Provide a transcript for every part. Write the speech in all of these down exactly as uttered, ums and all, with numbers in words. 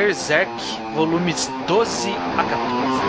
Berserk, volumes doze a quatorze.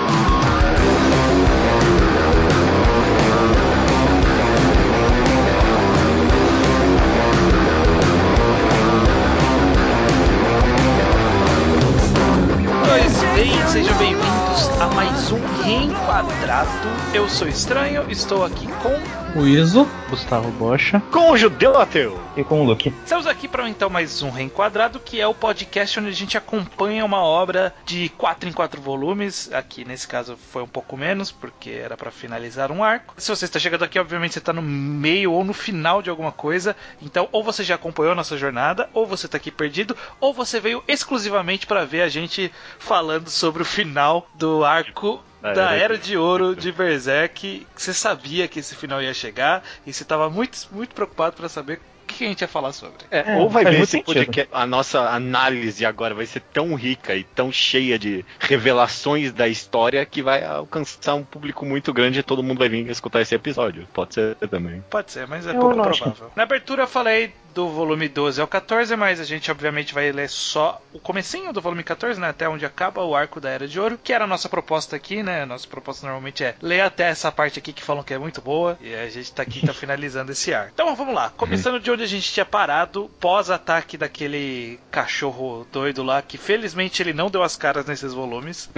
Bem, sejam bem-vindos a mais um Reenquadrado. Eu sou Estranho, estou aqui com o Iso, Gustavo Bocha, com o Judeu Ateu e com o Luke. Estamos aqui para então mais um Reenquadrado, que é o podcast onde a gente acompanha uma obra de quatro em quatro volumes. Aqui nesse caso foi um pouco menos, porque era para finalizar um arco. Se você está chegando aqui, obviamente você está no meio ou no final de alguma coisa. Então, ou você já acompanhou a nossa jornada, ou você está aqui perdido, ou você veio exclusivamente para ver a gente falando sobre o final do arco da, da Era de Ouro de Berserk. Você sabia que esse final ia chegar e você estava muito, muito preocupado para saber o que a gente ia falar sobre. É, é, ou vai ver esse podcast, a nossa análise agora vai ser tão rica e tão cheia de revelações da história que vai alcançar um público muito grande e todo mundo vai vir escutar esse episódio. Pode ser também. Pode ser, mas é eu pouco acho. provável. Na abertura eu falei do volume doze ao quatorze, mas a gente obviamente vai ler só o comecinho do volume quatorze, né, até onde acaba o arco da Era de Ouro, que era a nossa proposta aqui, né? A nossa proposta normalmente é ler até essa parte aqui que falam que é muito boa, e a gente tá aqui tá finalizando esse arco. Então vamos lá, começando uhum. de onde a gente tinha parado, pós-ataque daquele cachorro doido lá, que felizmente ele não deu as caras nesses volumes.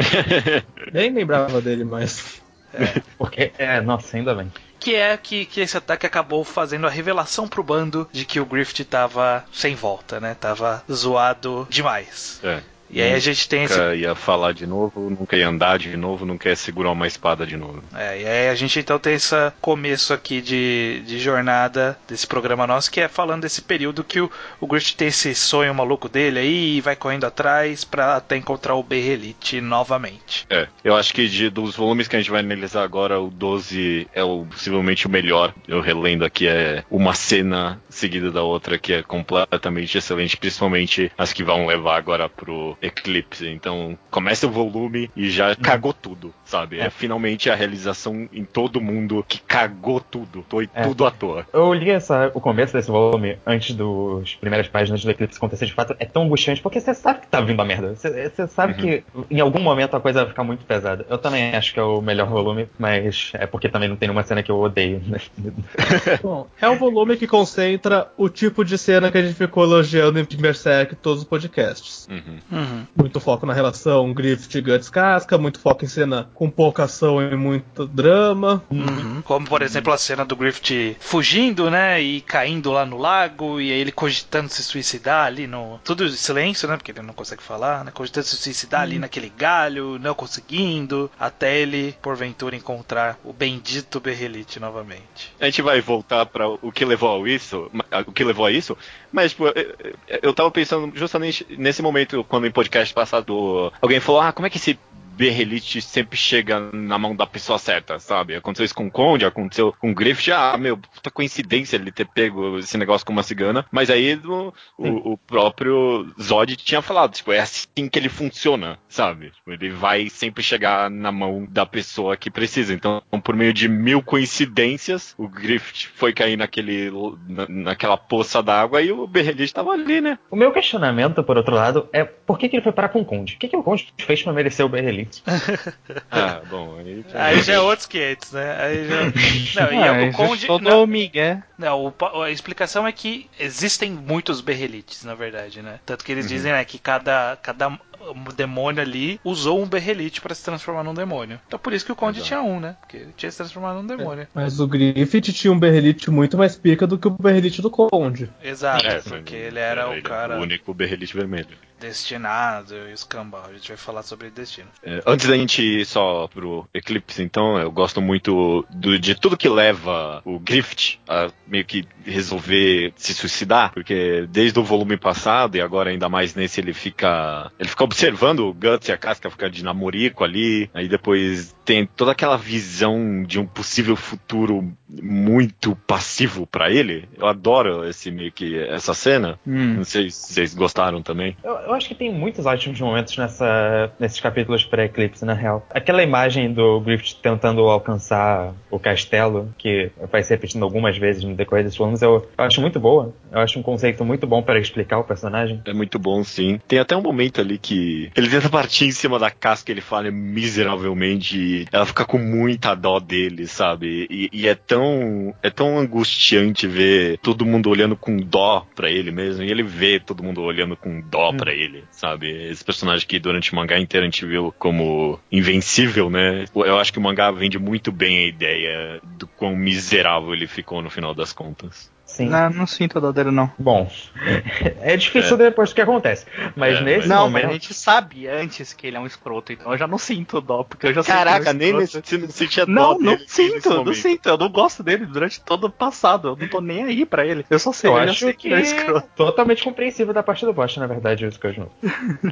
Nem lembrava dele mais. É. Porque, é, nossa, ainda bem. Que é que, que esse ataque acabou fazendo a revelação pro bando de que o Griffith tava sem volta, né? Tava zoado demais. É. E aí a gente tem esse... Nunca ia falar de novo, nunca ia andar de novo, nunca ia segurar uma espada de novo. É, e aí a gente então tem esse começo aqui de, de jornada desse programa nosso, que é falando desse período que o, o Griffith tem esse sonho maluco dele aí e vai correndo atrás pra até encontrar o Behelite novamente. É, eu acho que de, dos volumes que a gente vai analisar agora, o doze é o, possivelmente o melhor. Eu relendo aqui, é uma cena seguida da outra que é completamente excelente, principalmente as que vão levar agora pro Eclipse. Então começa o volume e já cagou tudo, sabe? É, é finalmente a realização em todo mundo que cagou tudo. Foi é. tudo à toa. Eu li essa, o começo desse volume antes das primeiras páginas do Eclipse acontecer de fato. É tão angustiante porque você sabe que tá vindo a merda. Você, você sabe uhum. que em algum momento a coisa vai ficar muito pesada. Eu também acho que é o melhor volume, mas é porque também não tem nenhuma cena que eu odeio. Né? Bom, é um volume que concentra o tipo de cena que a gente ficou elogiando em Berserk todos os podcasts. Uhum. Uhum. Muito foco na relação Griffith e Guts Casca, muito foco em cena com pouca ação e muito drama. Uhum. Como, por exemplo, a cena do Griffith fugindo, né, e caindo lá no lago, e aí ele cogitando se suicidar ali no... Tudo em silêncio, né, porque ele não consegue falar, né, cogitando se suicidar uhum. ali naquele galho, não conseguindo, até ele, porventura, encontrar o bendito Behelite novamente. A gente vai voltar para o que levou a isso, o que levou a isso, mas, tipo, eu, eu tava pensando justamente nesse momento, quando em podcast passado, alguém falou, ah, como é que esse Behelite sempre chega na mão da pessoa certa, sabe? Aconteceu isso com o Conde, aconteceu com o Griffith, ah, meu, puta coincidência ele ter pego esse negócio com uma cigana, mas aí o, o, o próprio Zod tinha falado, tipo, é assim que ele funciona, sabe? Tipo, ele vai sempre chegar na mão da pessoa que precisa, então por meio de mil coincidências, o Griffith foi cair naquele, na, naquela poça d'água e o Behelite tava ali, né? O meu questionamento, por outro lado, é por que, que ele foi parar com o Conde? O que, que o Conde fez pra merecer o Behelite? Ah, bom, aí já, aí já é outros quinhentos, né? Aí já... Não, e ah, o Conde... Todo não, Miguel. Não, o, a explicação é que existem muitos Behelites, na verdade, né? Tanto que eles uhum. dizem, né, que cada, cada demônio ali usou um Behelite pra se transformar num demônio. Então por isso que o Conde Exato. tinha um, né? Porque ele tinha se transformado num demônio. É, mas o Griffith tinha um Behelite muito mais pica do que o Behelite do Conde. Exato, é, porque ele era o cara... O único Behelite vermelho. Destinado e escambau. A gente vai falar sobre destino. É, antes da gente ir só pro Eclipse, então, eu gosto muito do, de tudo que leva o Griffith a meio que resolver se suicidar, porque desde o volume passado e agora ainda mais nesse ele fica ele fica observando o Guts e a Casca ficar de namorico ali, aí depois tem toda aquela visão de um possível futuro muito passivo pra ele. Eu adoro esse meio que essa cena. Hum. Não sei se vocês gostaram também. Eu, eu acho que tem muitos ótimos momentos nessa, nesses capítulos pré-eclipse, na real. Aquela imagem do Griffith tentando alcançar o castelo, que vai se repetindo algumas vezes no decorrer desses volumes, eu, eu acho muito boa. Eu acho um conceito muito bom para explicar o personagem. É muito bom, sim. Tem até um momento ali que ele ele tenta partir em cima da casca, ele falha miseravelmente, e ela fica com muita dó dele, sabe? E, e é tão é tão angustiante ver todo mundo olhando com dó pra ele mesmo, e ele vê todo mundo olhando com dó hum. pra ele, sabe? Esse personagem que durante o mangá inteiro a gente viu como invencível, né? Eu acho que o mangá vende muito bem a ideia do quão miserável ele ficou no final das contas. Sim. Não, não sinto a dó dele, não. Bom, é difícil é. depois do que acontece. Mas é, nesse não, momento... mas a gente sabe antes que ele é um escroto, então eu já não sinto dó, porque eu já Caraca, sei que ele é um nem você não sentia dó Não, dele não sinto, momento. não sinto. Eu não gosto dele durante todo o passado. Eu não tô nem aí pra ele. Eu só sei, eu eu acho sei que, que ele é escroto. Totalmente compreensível da parte do Bosch, na verdade, isso que eu juro.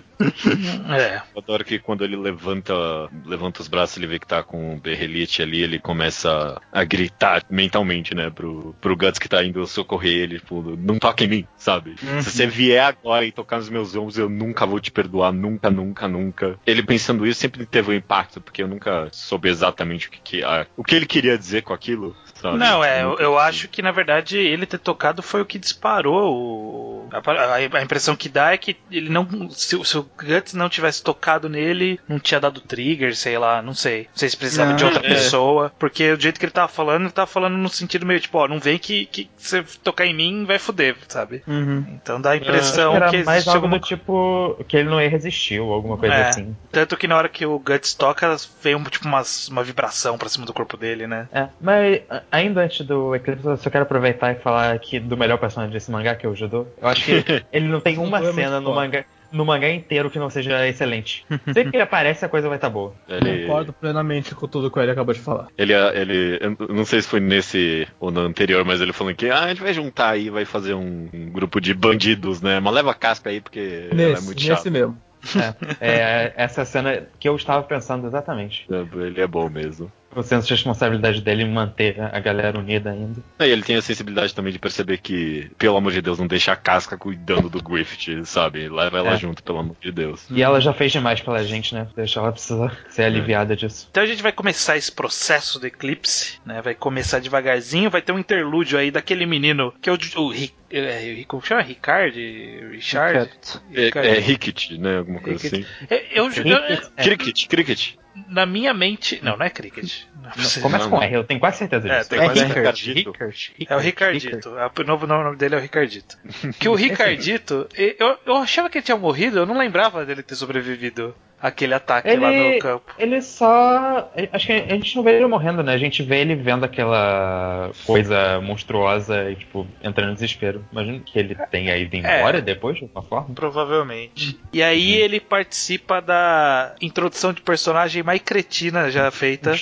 É. Eu adoro que quando ele levanta, levanta os braços, ele vê que tá com o Berrelite ali, ele começa a gritar mentalmente, né, pro, pro Guts que tá indo socorrer ele. Não toca em mim, sabe? Uhum. Se você vier agora e tocar nos meus ombros, eu nunca vou te perdoar, nunca, nunca, nunca. Ele pensando isso sempre teve um impacto, porque eu nunca soube exatamente o que, que, ah, o que ele queria dizer com aquilo. Sabe? Não, é, eu, eu acho que na verdade ele ter tocado foi o que disparou o, a, a impressão que dá é que ele não, se, se o Guts não tivesse tocado nele, não tinha dado trigger, sei lá, não sei. Não sei se precisava não, de outra é. pessoa, porque o jeito que ele tava falando, ele tava falando no sentido meio tipo, ó, não vem que, que você tocar em mim vai foder, sabe? Uhum. Então dá a impressão que era que mais algo alguma... do tipo que ele não ia resistir ou alguma coisa é, assim. Tanto que na hora que o Guts toca, vem tipo umas, uma vibração pra cima do corpo dele, né? É, mas ainda antes do Eclipse, eu só quero aproveitar e falar aqui do melhor personagem desse mangá, que é o Judô. Eu acho que ele não tem uma cena no mangá, no mangá inteiro que não seja excelente. Sempre que ele aparece, a coisa vai estar tá boa. Ele... Concordo plenamente com tudo que ele acabou de falar. Ele, ele, eu não sei se foi nesse ou no anterior, mas ele falou que ah, a gente vai juntar aí, vai fazer um, um grupo de bandidos, né? Mas leva a casca aí, porque nesse, ela é muito chata. Nesse mesmo. É, é essa cena que eu estava pensando exatamente. Ele é bom mesmo. O senso de responsabilidade dele em manter a galera unida ainda. E ele tem a sensibilidade também de perceber que, pelo amor de Deus, não deixa a casca cuidando do Griffith, sabe? Leva ela é. junto, pelo amor de Deus. E ela já fez demais pela gente, né? Deixa ela precisar ser aliviada disso. Então a gente vai começar esse processo do eclipse, né? Vai começar devagarzinho, vai ter um interlúdio aí daquele menino que é o, o é, como chama? Ricard? Richard? É, é Rickett, né? Alguma coisa Rickett. assim. É, eu, eu, eu, Cricket, Cricket. Na minha mente. Não, não é Cricket. Não, começa com R, eu tenho quase certeza disso. É, tem quase Ricardito. É o Ricardito. O novo nome dele é o Ricardito. Que o Ricardito, eu, eu achava que ele tinha morrido, eu não lembrava dele ter sobrevivido àquele ataque ele, lá no campo. Ele só. Acho que a gente não vê ele morrendo, né? A gente vê ele vendo aquela coisa monstruosa e, tipo, entrando em desespero. Imagino que ele tenha ido embora é, depois, de alguma forma. Provavelmente. E aí uhum. ele participa da introdução de personagem mais cretina já feita.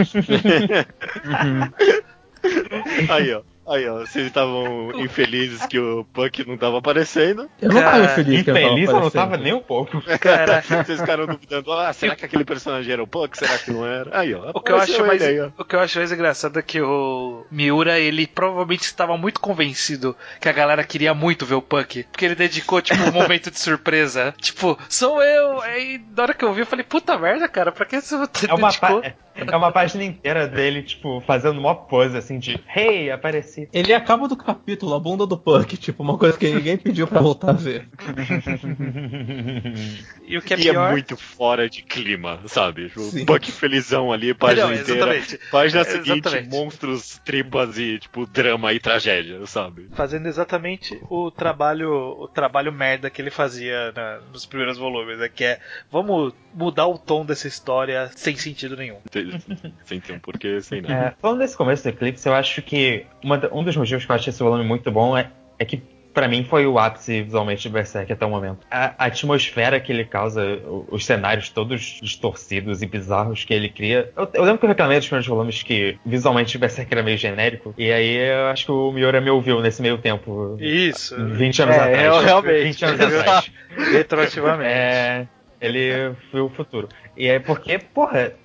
uhum. Aí, ó. Aí, ó, vocês estavam infelizes que o Puck não tava aparecendo. Eu não tava infeliz que infeliz, eu não tava nem um pouco. Cara, vocês ficaram duvidando, ah, será que aquele personagem era o Puck? Será que não era? Aí, ó. O que eu acho mais, aí, o que eu acho mais engraçado é que o Miura, ele provavelmente estava muito convencido que a galera queria muito ver o Puck, porque ele dedicou, tipo, um momento de surpresa. Tipo, sou eu! Aí, na hora que eu vi, eu falei, puta merda, cara, pra que você é uma dedicou? É uma página inteira dele, tipo, fazendo uma pose, assim, de hey, apareci. Ele acaba do capítulo, a bunda do Puck, tipo, uma coisa que ninguém pediu pra voltar a ver. E o que é e pior... é muito fora de clima, sabe? Sim. O Puck felizão ali, página Não, inteira. Página é, seguinte, exatamente. Monstros, tripas e, tipo, drama e tragédia, sabe? Fazendo exatamente o trabalho o trabalho merda que ele fazia na, nos primeiros volumes, né? Que é, vamos mudar o tom dessa história sem sentido nenhum. Sem ter um porquê, sem nada. É, falando desse começo do Eclipse, eu acho que uma, um dos motivos que eu achei esse volume muito bom é, é que pra mim foi o ápice visualmente de Berserk até o momento. A, a atmosfera que ele causa, os, os cenários todos distorcidos e bizarros que ele cria. Eu, eu lembro que eu reclamei dos primeiros volumes que visualmente Berserk era meio genérico, e aí eu acho que o Miura me ouviu nesse meio tempo. Isso. vinte anos é, atrás. Eu, realmente. vinte anos atrás. Retroativamente. É, ele viu o futuro. E é porque, porra,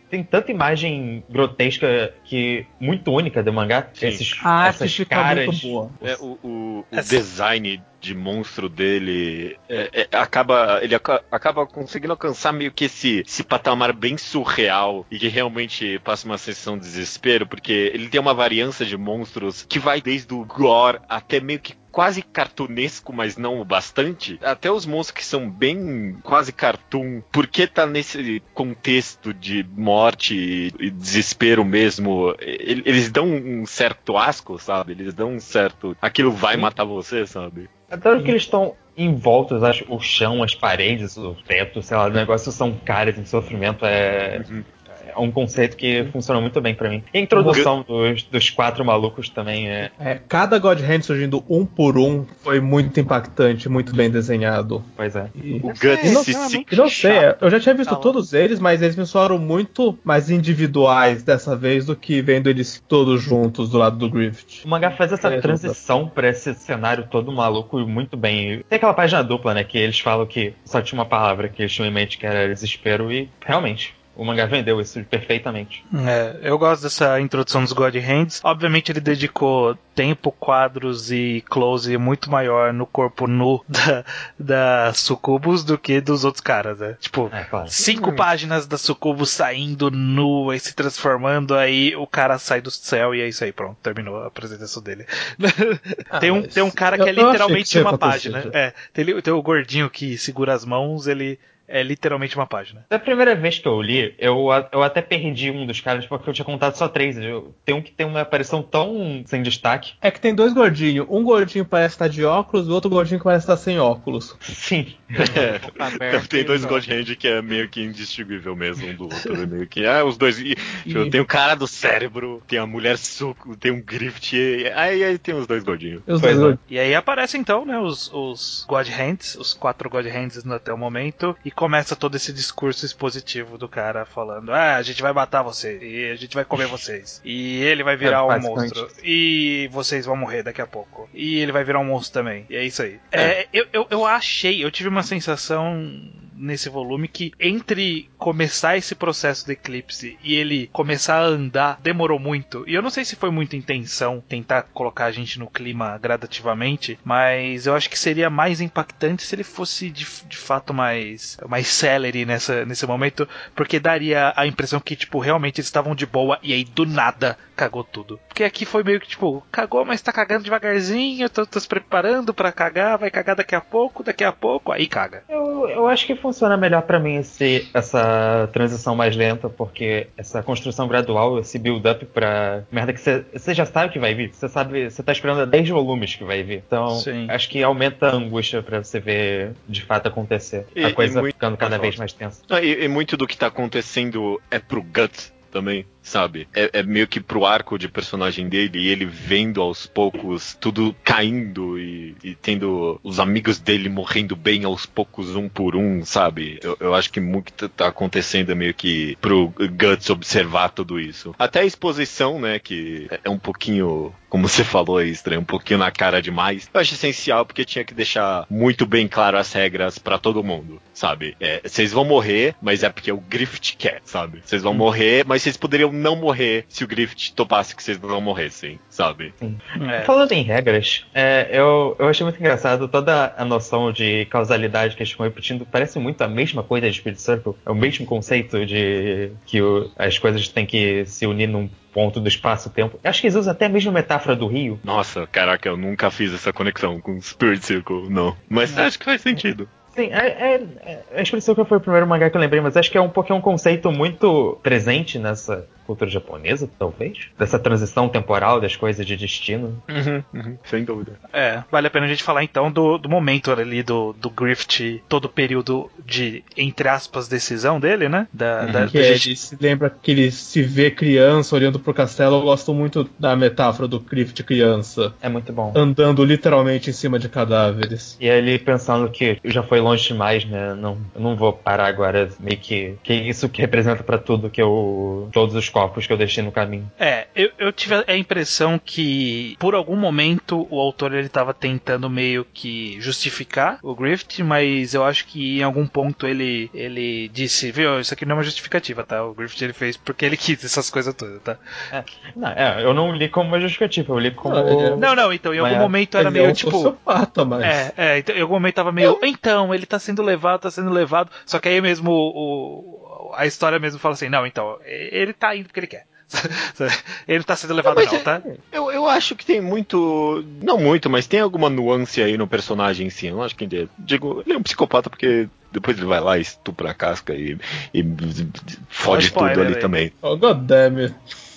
tem tanta imagem grotesca que muito única do mangá. Sim. Esses, A arte essas fica caras. muito boa. É, o, o, o Essa- design de monstro dele é, é, acaba ele aca- acaba conseguindo alcançar meio que esse, esse patamar bem surreal e que realmente passa uma sensação de desespero, porque ele tem uma variância de monstros que vai desde o gore até meio que quase cartunesco, mas não o bastante. Até os monstros que são bem quase cartoon, porque tá nesse contexto de morte e desespero mesmo, e- eles dão um certo asco, sabe? Eles dão um certo... Aquilo vai Sim. matar você, sabe? Adoro que eles estão envoltos, acho, o chão, as paredes, o teto, sei lá, o negócio são caras em sofrimento. É, Uhum. é um conceito que funciona muito bem pra mim. E a introdução dos, dos quatro malucos também é. É, cada God Hand surgindo um por um foi muito impactante, muito bem desenhado. Pois é. E, O É Guts se, se, extremamente e não sei, chato. eu já tinha visto Fala. todos eles, mas eles me soaram muito mais individuais dessa vez do que vendo eles todos juntos do lado do Griffith. O mangá faz essa É, transição pra esse cenário todo maluco muito bem. Tem aquela página dupla, né? Que eles falam que só tinha uma palavra que eles tinham em mente, que era desespero, e realmente. O mangá vendeu isso perfeitamente. É, eu gosto dessa introdução dos God Hands. Obviamente ele dedicou tempo, quadros e close muito maior no corpo nu da, da Sucubus do que dos outros caras, né? Tipo, É, claro. cinco páginas da Sucubus saindo nua e se transformando, aí o cara sai do céu e é isso aí, pronto, terminou a apresentação dele. Ah, tem, um, mas tem um cara eu- que é eu achei que literalmente isso ia uma acontecer página. já. É, tem, tem o gordinho que segura as mãos, ele é literalmente uma página. Da primeira vez que eu li, eu, a- eu até perdi um dos caras porque eu tinha contado só três. Eu, tem um que tem uma aparição tão sem destaque. É que tem dois gordinhos. Um gordinho parece estar de óculos, o outro gordinho que parece estar sem óculos. Sim. É, Boca aberta tem e dois pronto. God Hand que é meio que indistinguível mesmo um do outro. É meio que, ah, os dois. E, tipo, E- tem o cara do cérebro, tem a mulher suco, tem um Grift, e aí, aí tem os dois gordinhos. E os Pois dois é. gordinhos. E aí aparecem então, né, os, os God Hands, os quatro God Hands até o momento, e começa todo esse discurso expositivo do cara falando: ah, a gente vai matar vocês, e a gente vai comer vocês, e ele vai virar É, um basicamente. monstro, e vocês vão morrer daqui a pouco, e ele vai virar um monstro também, e é isso aí. É, eu, eu, eu achei, eu tive uma sensação nesse volume que entre começar esse processo do eclipse e ele começar a andar demorou muito, e eu não sei se foi muita intenção tentar colocar a gente no clima gradativamente, mas eu acho que seria mais impactante se ele fosse de, de fato mais mais celery nessa, nesse momento, porque daria a impressão que tipo realmente eles estavam de boa e aí do nada cagou tudo. Porque aqui foi meio que tipo, cagou, mas tá cagando devagarzinho, tô, tô se preparando pra cagar, vai cagar daqui a pouco, daqui a pouco, aí caga. Eu, eu acho que funciona melhor pra mim esse, essa transição mais lenta, porque essa construção gradual, esse build-up pra merda que você já sabe que vai vir. Você sabe, você tá esperando há dez volumes que vai vir. Então, Sim. acho que aumenta a angústia pra você ver de fato acontecer. E- a coisa e muito- ficando cada Pode vez falar. mais tensa. Ah, e, e muito do que tá acontecendo é pro Guts também, sabe? É, é meio que pro arco de personagem dele, e ele vendo aos poucos tudo caindo e, e tendo os amigos dele morrendo bem aos poucos, um por um, sabe? Eu, eu acho que muito que tá acontecendo é meio que pro Guts observar tudo isso. Até a exposição, né, que é- é um pouquinho, como você falou aí, estranho, um pouquinho na cara demais. Eu acho essencial porque tinha que deixar muito bem claro as regras pra todo mundo, sabe? É, vocês vão morrer, mas é porque o Griffith quer, sabe? Vocês vão morrer, mas vocês poderiam não morrer se o Griffith topasse que vocês não morressem, sabe? É. Falando em regras, é, eu, eu achei muito engraçado toda a noção de causalidade que eles estão repetindo. Parece muito a mesma coisa de Spirit Circle. É o mesmo conceito de que o- as coisas têm que se unir num ponto do espaço-tempo. Eu acho que eles usam até a mesma metáfora do rio. Nossa, caraca, eu nunca fiz essa conexão com Spirit Circle, não. Mas acho que faz sentido. Sim, é, é, é, a Spirit Circle foi o primeiro mangá que eu lembrei, mas acho que é um porque é um conceito muito presente nessa cultura japonesa, talvez. Dessa transição temporal das coisas de destino. Uhum, uhum, sem dúvida. É, vale a pena a gente falar então do, do momento ali do, do Griffith, todo o período de, entre aspas, decisão dele, né? Da, da, Que da é, gente- ele se lembra que ele se vê criança olhando pro castelo. Eu gosto muito da metáfora do Griffith criança, É muito bom. andando literalmente em cima de cadáveres. E ele pensando que já foi longe demais, né? Não, eu não vou parar agora. Meio que, que isso que representa pra tudo que eu, todos os corpos que eu deixei no caminho. É, eu, eu tive a impressão que por algum momento o autor ele tava tentando meio que justificar o Griffith, mas eu acho que em algum ponto ele, ele disse, viu, isso aqui não é uma justificativa, tá? O Griffith ele fez porque ele quis essas coisas todas, tá? É, não, é, eu não li como uma justificativa, eu li como... Não, ele é- Não, não, então em algum Mas momento era Ele meio é um tipo... sociopata, mas... É, é, então, em algum momento tava meio. Então, ele tá sendo levado, tá sendo levado. Só que aí mesmo o, o- a história mesmo fala assim: não, então, ele tá indo porque ele quer. Ele não tá sendo levado, Não, não, mas tá? Eu, eu acho que tem muito. Não muito, mas tem alguma nuance aí no personagem em si. Eu não acho que ele é. Digo, ele é um psicopata porque depois ele vai lá e estupra a casca e, e fode spoiler, tudo ali velho. também. Oh, goddammit.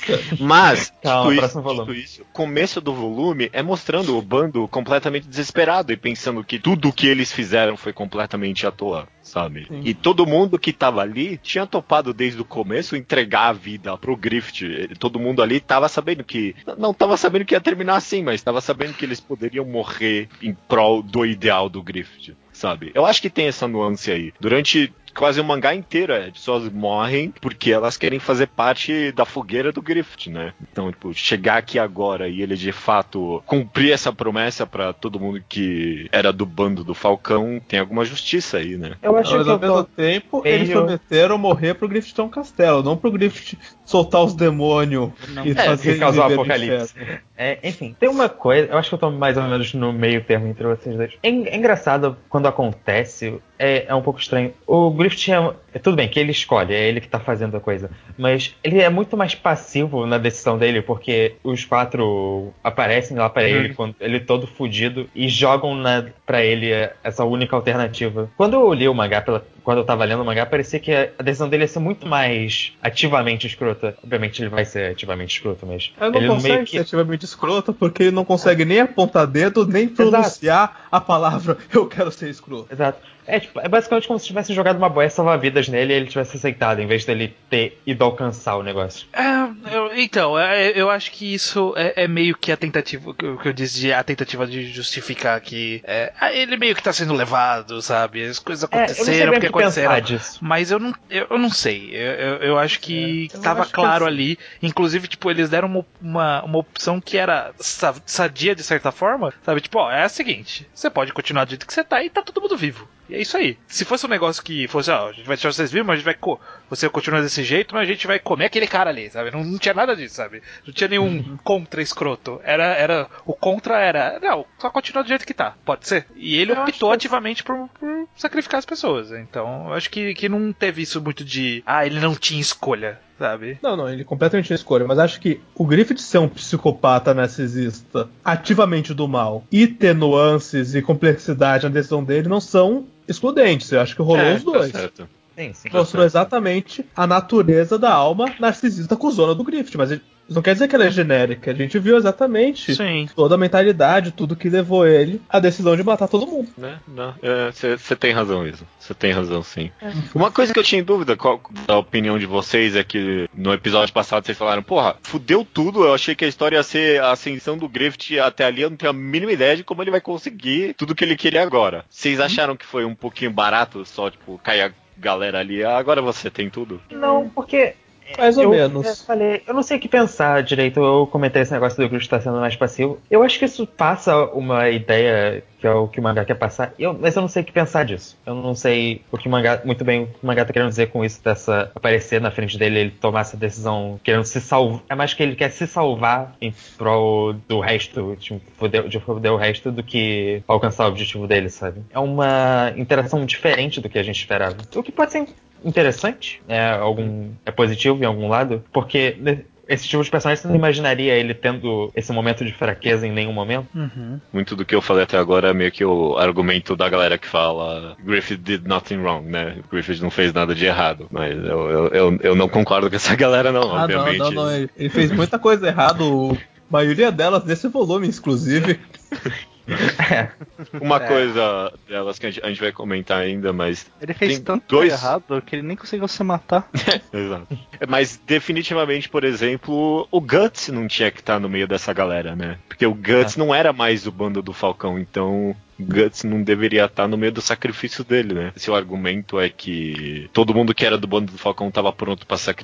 Mas, Calma, dito, próximo isso, volume. dito isso, o começo do volume é mostrando o bando completamente desesperado e pensando que tudo o que eles fizeram foi completamente à toa, sabe? Sim. E todo mundo que tava ali tinha topado desde o começo entregar a vida pro Griffith. Todo mundo ali tava sabendo que... Não tava sabendo que ia terminar assim, mas tava sabendo que eles poderiam morrer em prol do ideal do Griffith, sabe? Eu acho que tem essa nuance aí. Durante... Quase o mangá inteiro, as pessoas morrem porque elas querem fazer parte da fogueira do Griffith, né? Então, tipo, chegar aqui agora e ele de fato cumprir essa promessa pra todo mundo que era do bando do Falcão, tem alguma justiça aí, né? Eu acho Mas que ao eu mesmo tô... tempo, meio- eles prometeram morrer pro Griffith ter um castelo, não pro Griffith soltar os demônios Não. e É, fazer que causou o viver no apocalipse. inferno. É, enfim, tem uma coisa, eu acho que eu tô mais ou menos no meio termo entre vocês dois. É, en- é engraçado quando acontece, é, é um pouco estranho. O Griffith é, é tudo bem que ele escolhe, é ele que tá fazendo a coisa, mas ele é muito mais passivo na decisão dele, porque os quatro aparecem lá pra ele, quando ele todo fudido, e jogam na, pra ele essa única alternativa. Quando eu li o mangá, pela, quando eu tava lendo o mangá, parecia que a, a decisão dele ia ser muito mais ativamente escrota. Obviamente ele vai ser ativamente escroto, mas Ela não ele consegue meio que... ser ativamente escrota porque ele não consegue nem apontar dedo, nem pronunciar a palavra eu quero ser escroto. Exato. É, tipo, é basicamente como se tivesse jogado uma boia salva-vidas nele e ele tivesse aceitado, em vez dele ter ido alcançar o negócio. É, eu- então, é, eu acho que isso é, é meio que a tentativa, o que eu- que eu disse, de- a tentativa de justificar que é, ah, ele meio que tá sendo levado, sabe? As coisas É, eu não sei aconteceram bem o porque que pensar aconteceram. disso. Mas eu não, eu, eu não sei. Eu, eu, eu acho que É, eu tava acho que claro assim- ali. Inclusive, tipo, eles deram uma, uma, uma opção que era sa- sadia de certa forma, sabe? Tipo, ó, é a seguinte: você pode continuar do jeito que você tá e tá todo mundo vivo. E é isso aí. Se fosse um negócio que fosse, ó, a gente vai deixar vocês vivos, mas a gente vai. Co- você continua desse jeito, mas a gente vai comer aquele cara ali, sabe? Não, não tinha nada disso, sabe? Não tinha nenhum contra escroto. Era, era. O contra era. Não, só continua do jeito que tá. Pode ser. E ele Eu acho optou que- ativamente por, por sacrificar as pessoas. Então, eu acho que, que não teve isso muito de. Ah, ele não tinha escolha, sabe? Não, não, ele completamente não escolha, mas acho que o Griffith ser um psicopata narcisista ativamente do mal e ter nuances e complexidade na decisão dele não são excludentes. Eu acho que rolou É, os dois. Tá certo. Sim, sim. Mostrou exatamente a natureza da alma narcisista cuzona do Griffith, mas ele- isso não quer dizer que ela é genérica. A gente viu exatamente Sim. toda a mentalidade, tudo que levou ele à decisão de matar todo mundo. Né? Você tem razão, Isa. Você tem razão, sim. Uma coisa que eu tinha em dúvida, qual da opinião de vocês, é que no episódio passado vocês falaram, porra, fudeu tudo, eu achei que a história ia ser a ascensão do Griffith até ali, eu não tenho a mínima ideia de como ele vai conseguir tudo que ele queria agora. Vocês acharam que foi um pouquinho barato, só, tipo, cair a galera ali, ah, agora você tem tudo? Não, porque... Mais ou eu, menos. Eu falei, eu não sei o que pensar direito. Eu comentei esse negócio do Griffith estar sendo mais passivo. Eu acho que isso passa uma ideia que é o que o mangá quer passar. Eu, mas eu não sei o que pensar disso. Eu não sei o que o mangá, muito bem o que o mangá tá querendo dizer com isso, dessa aparecer na frente dele, ele tomar essa decisão, querendo se salvar. É mais que ele quer se salvar em prol do resto, tipo, foder, de foder o resto do que alcançar o objetivo dele, sabe? É uma interação diferente do que a gente esperava. O que pode ser interessante, é, algum, é positivo em algum lado, porque esse tipo de personagem você não imaginaria ele tendo esse momento de fraqueza em nenhum momento. Uhum. Muito do que eu falei até agora é meio que o argumento da galera que fala Griffith did nothing wrong, né? Griffith não fez nada de errado. Mas eu, eu, eu, eu não concordo com essa galera, não, Ah, obviamente. não, não, não. Ele, ele fez muita coisa errada, o- a maioria delas nesse volume, inclusive. É. Uma É. coisa delas que a gente, a gente vai comentar ainda, mas. Ele fez tem tanto dois... errado que ele nem conseguiu se matar. Exato. Mas definitivamente, por exemplo, o Guts não tinha que estar no meio dessa galera, né? Porque o Guts É. não era mais o bando do Falcão, então o Guts não deveria estar no meio do sacrifício dele, né? Se o argumento é que todo mundo que era do bando do Falcão estava pronto para sacrificar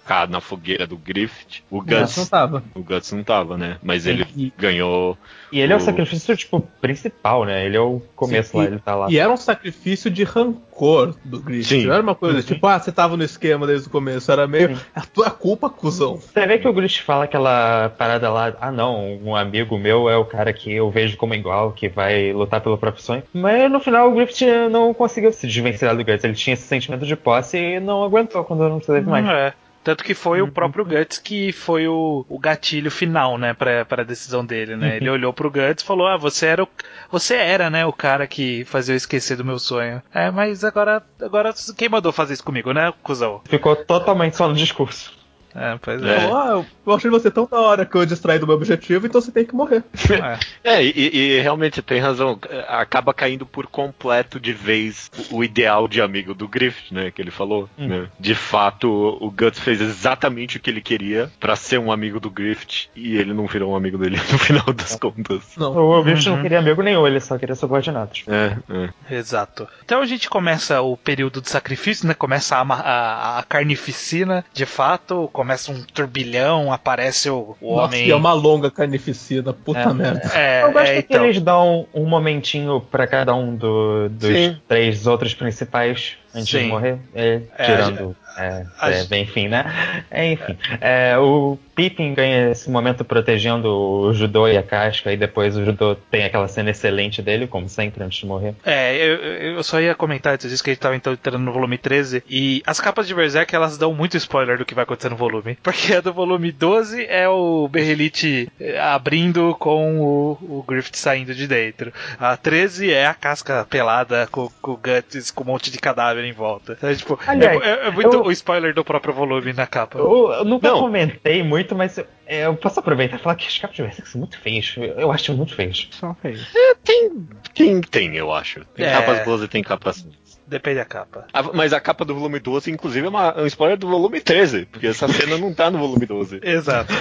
colocar na fogueira do Griffith. O Não, Guts não tava. O Guts não tava, né? Mas ele E- ganhou. E ele é o O- sacrifício, tipo, principal, né? Ele é o começo Sim, lá, e- ele tá lá. E era um sacrifício de rancor do Griffith. Sim. Não era uma coisa Uhum. tipo, ah, você tava no esquema desde o começo. Era meio, Sim. é a tua culpa, cuzão. Você vê que o Griffith fala aquela parada lá, ah não, um amigo meu é o cara que eu vejo como igual, que vai lutar pelo próprio sonho. Mas no final o Griffith não conseguiu se desvencilhar do Guts. Ele tinha esse sentimento de posse e não aguentou quando não teve mais. É. Tanto que foi Uhum. o próprio Guts que foi o, o gatilho final, né, pra, pra decisão dele, né? Uhum. Ele olhou pro Guts e falou, ah, você era, o, você era, né, o cara que fazia eu esquecer do meu sonho. É, mas agora, agora quem mandou fazer isso comigo, né, cuzão? Ficou totalmente só no discurso. É, pois É. é. Falou, ah, eu achei você tão da hora que eu distraí do meu objetivo, então você tem que morrer. É. É, e, e realmente você tem razão. Acaba caindo por completo de vez o, o ideal de amigo do Griffith, né? Que ele falou. Hum. Né? De fato, o Guts fez exatamente o que ele queria pra ser um amigo do Griffith e ele não virou um amigo dele no final das contas. Não. O Griffith Uhum. não queria amigo nenhum, ele só queria subordinados. É, é. Exato. Então a gente começa o período de sacrifício, né? Começa a, a, a carnificina, de fato. Começa um turbilhão, aparece o, o Nossa, homem. e é uma longa carnificina, puta É. merda. É, Eu gosto é, que então. eles dão um momentinho pra cada um do- dos Sim. três outros principais antes Sim. de morrer. É, É, tirando. É, a é, gente- enfim, né? É, enfim. É, o Pippin ganha esse momento protegendo o Judô e a Casca, e depois o Judô tem aquela cena excelente dele, como sempre, antes de morrer. É, eu, eu só ia comentar antes disso que a gente tava então entrando no volume treze. E as capas de Berserk, elas dão muito spoiler do que vai acontecer no volume. Porque a do volume doze é o Berrelite abrindo com o, o Griffith saindo de dentro. A treze é a casca pelada com, com o Guts, com um monte de cadáver em volta. Então, é, tipo, Aliás, é, é- é muito eu- o spoiler do próprio volume na capa. Eu, eu nunca Não. comentei muito, mas eu, é, eu posso aproveitar e falar que as capas de Berserk são muito feias. Eu, eu acho muito feias. Só fez. Tem, tem, tem, eu acho. Tem É. capas boas e tem capas. Depende da capa. A- mas a capa do volume doze, inclusive, é uma, é um spoiler do volume treze, porque essa cena não tá no volume doze. Exato.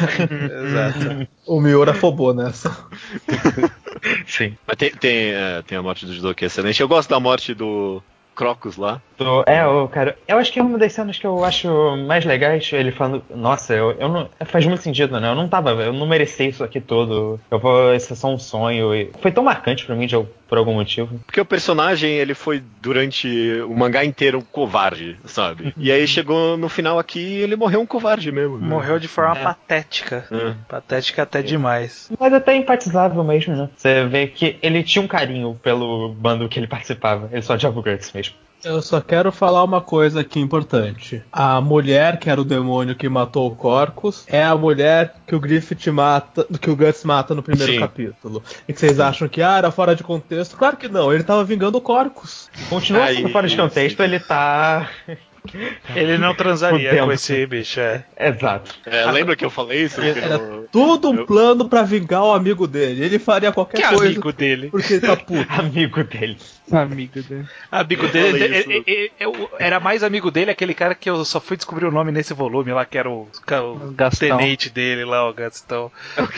Exato. O Miura afobou nessa. Sim. Mas tem, tem, é, tem a morte do Judô que é excelente. Eu gosto da morte do Crocus lá. Tô- É, eu, cara, eu acho que é uma das cenas que eu acho mais legais, ele falando, nossa, eu, eu não. Faz muito sentido, né? Eu não tava, eu não merecia isso aqui todo. Eu vou. Isso é só um sonho. E foi tão marcante pra mim de, por algum motivo. Porque o personagem, ele foi durante o mangá inteiro um covarde, sabe? E aí chegou no final aqui e ele morreu um covarde mesmo. né? Morreu de forma É. patética. É. Patética até demais. Mas até empatizável mesmo, né? Você vê que ele tinha um carinho pelo bando que ele participava. Ele só odiava o Guts mesmo. Eu só quero falar uma coisa aqui importante. A mulher que era o demônio que matou o Corcus é a mulher que o Griffith mata, que o Guts mata no primeiro Sim. capítulo. E que vocês acham que ah, era fora de contexto? Claro que não, ele tava vingando o Corcus. Continua Aí, sendo fora de contexto, sim. ele tá. Ele não transaria Fudendo. com esse bicho, é. Exato. É, lembra que eu falei isso? Que Era eu- tudo um eu- plano pra vingar o amigo dele. Ele faria qualquer Que coisa amigo dele? porque ele tá puto. Amigo dele. Amigo dele. Amigo Eu dele, falei ele- isso. ele- ele- eu- era mais amigo dele aquele cara que eu só fui descobrir o nome nesse volume lá, que era o, o Gastão. tenente dele lá, o Gastão.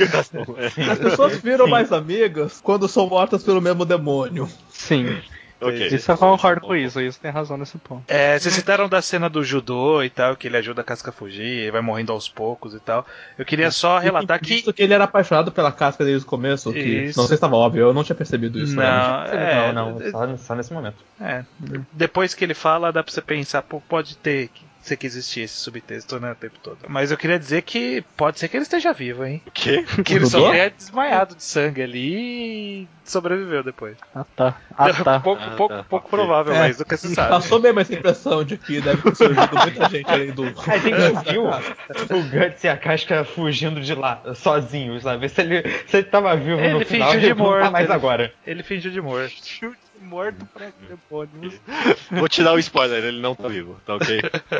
As pessoas viram mais amigas quando são mortas pelo mesmo demônio. Sim. Ok. Isso eu concordo com isso. Isso tem razão nesse ponto. É, vocês citaram da cena do judô e tal, que ele ajuda a Casca a fugir, ele vai morrendo aos poucos e tal. Eu queria só relatar que. Visto que ele era apaixonado pela casca desde o começo, que Isso. não sei se estava óbvio, eu não tinha percebido isso. né? Não, é, não, não, só, só nesse momento. é, depois que ele fala, dá pra você pensar, pô, pode ter que ser que existia esse subtexto, né, o tempo todo. Mas eu queria dizer que pode ser que ele esteja vivo, hein? O quê? Que ele só Judô? é desmaiado de sangue ali e sobreviveu depois. Ah, tá. Ah, tá. pouco Ah, pouco, tá. pouco Ok. provável, É, mas nunca se sabe. Passou mesmo essa impressão de que deve ter surgido muita gente além do. A gente viu o Guts e a Casca fugindo de lá, sozinhos, sabe? Se ele, se ele tava vivo Ele no fingiu final, de ele não morto, tá mais ele- agora. Ele fingiu de morto. Morto pra demônios. Vou te dar o spoiler, ele não tá vivo, tá ok?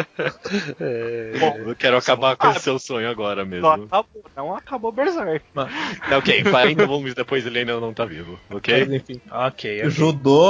Bom, eu quero acabar com Ah, esse seu sonho agora Não mesmo. acabou, não acabou Berserk. Tá, ok, quarenta volumes depois ele ainda não tá vivo, ok? Mas enfim. Ok, O Judô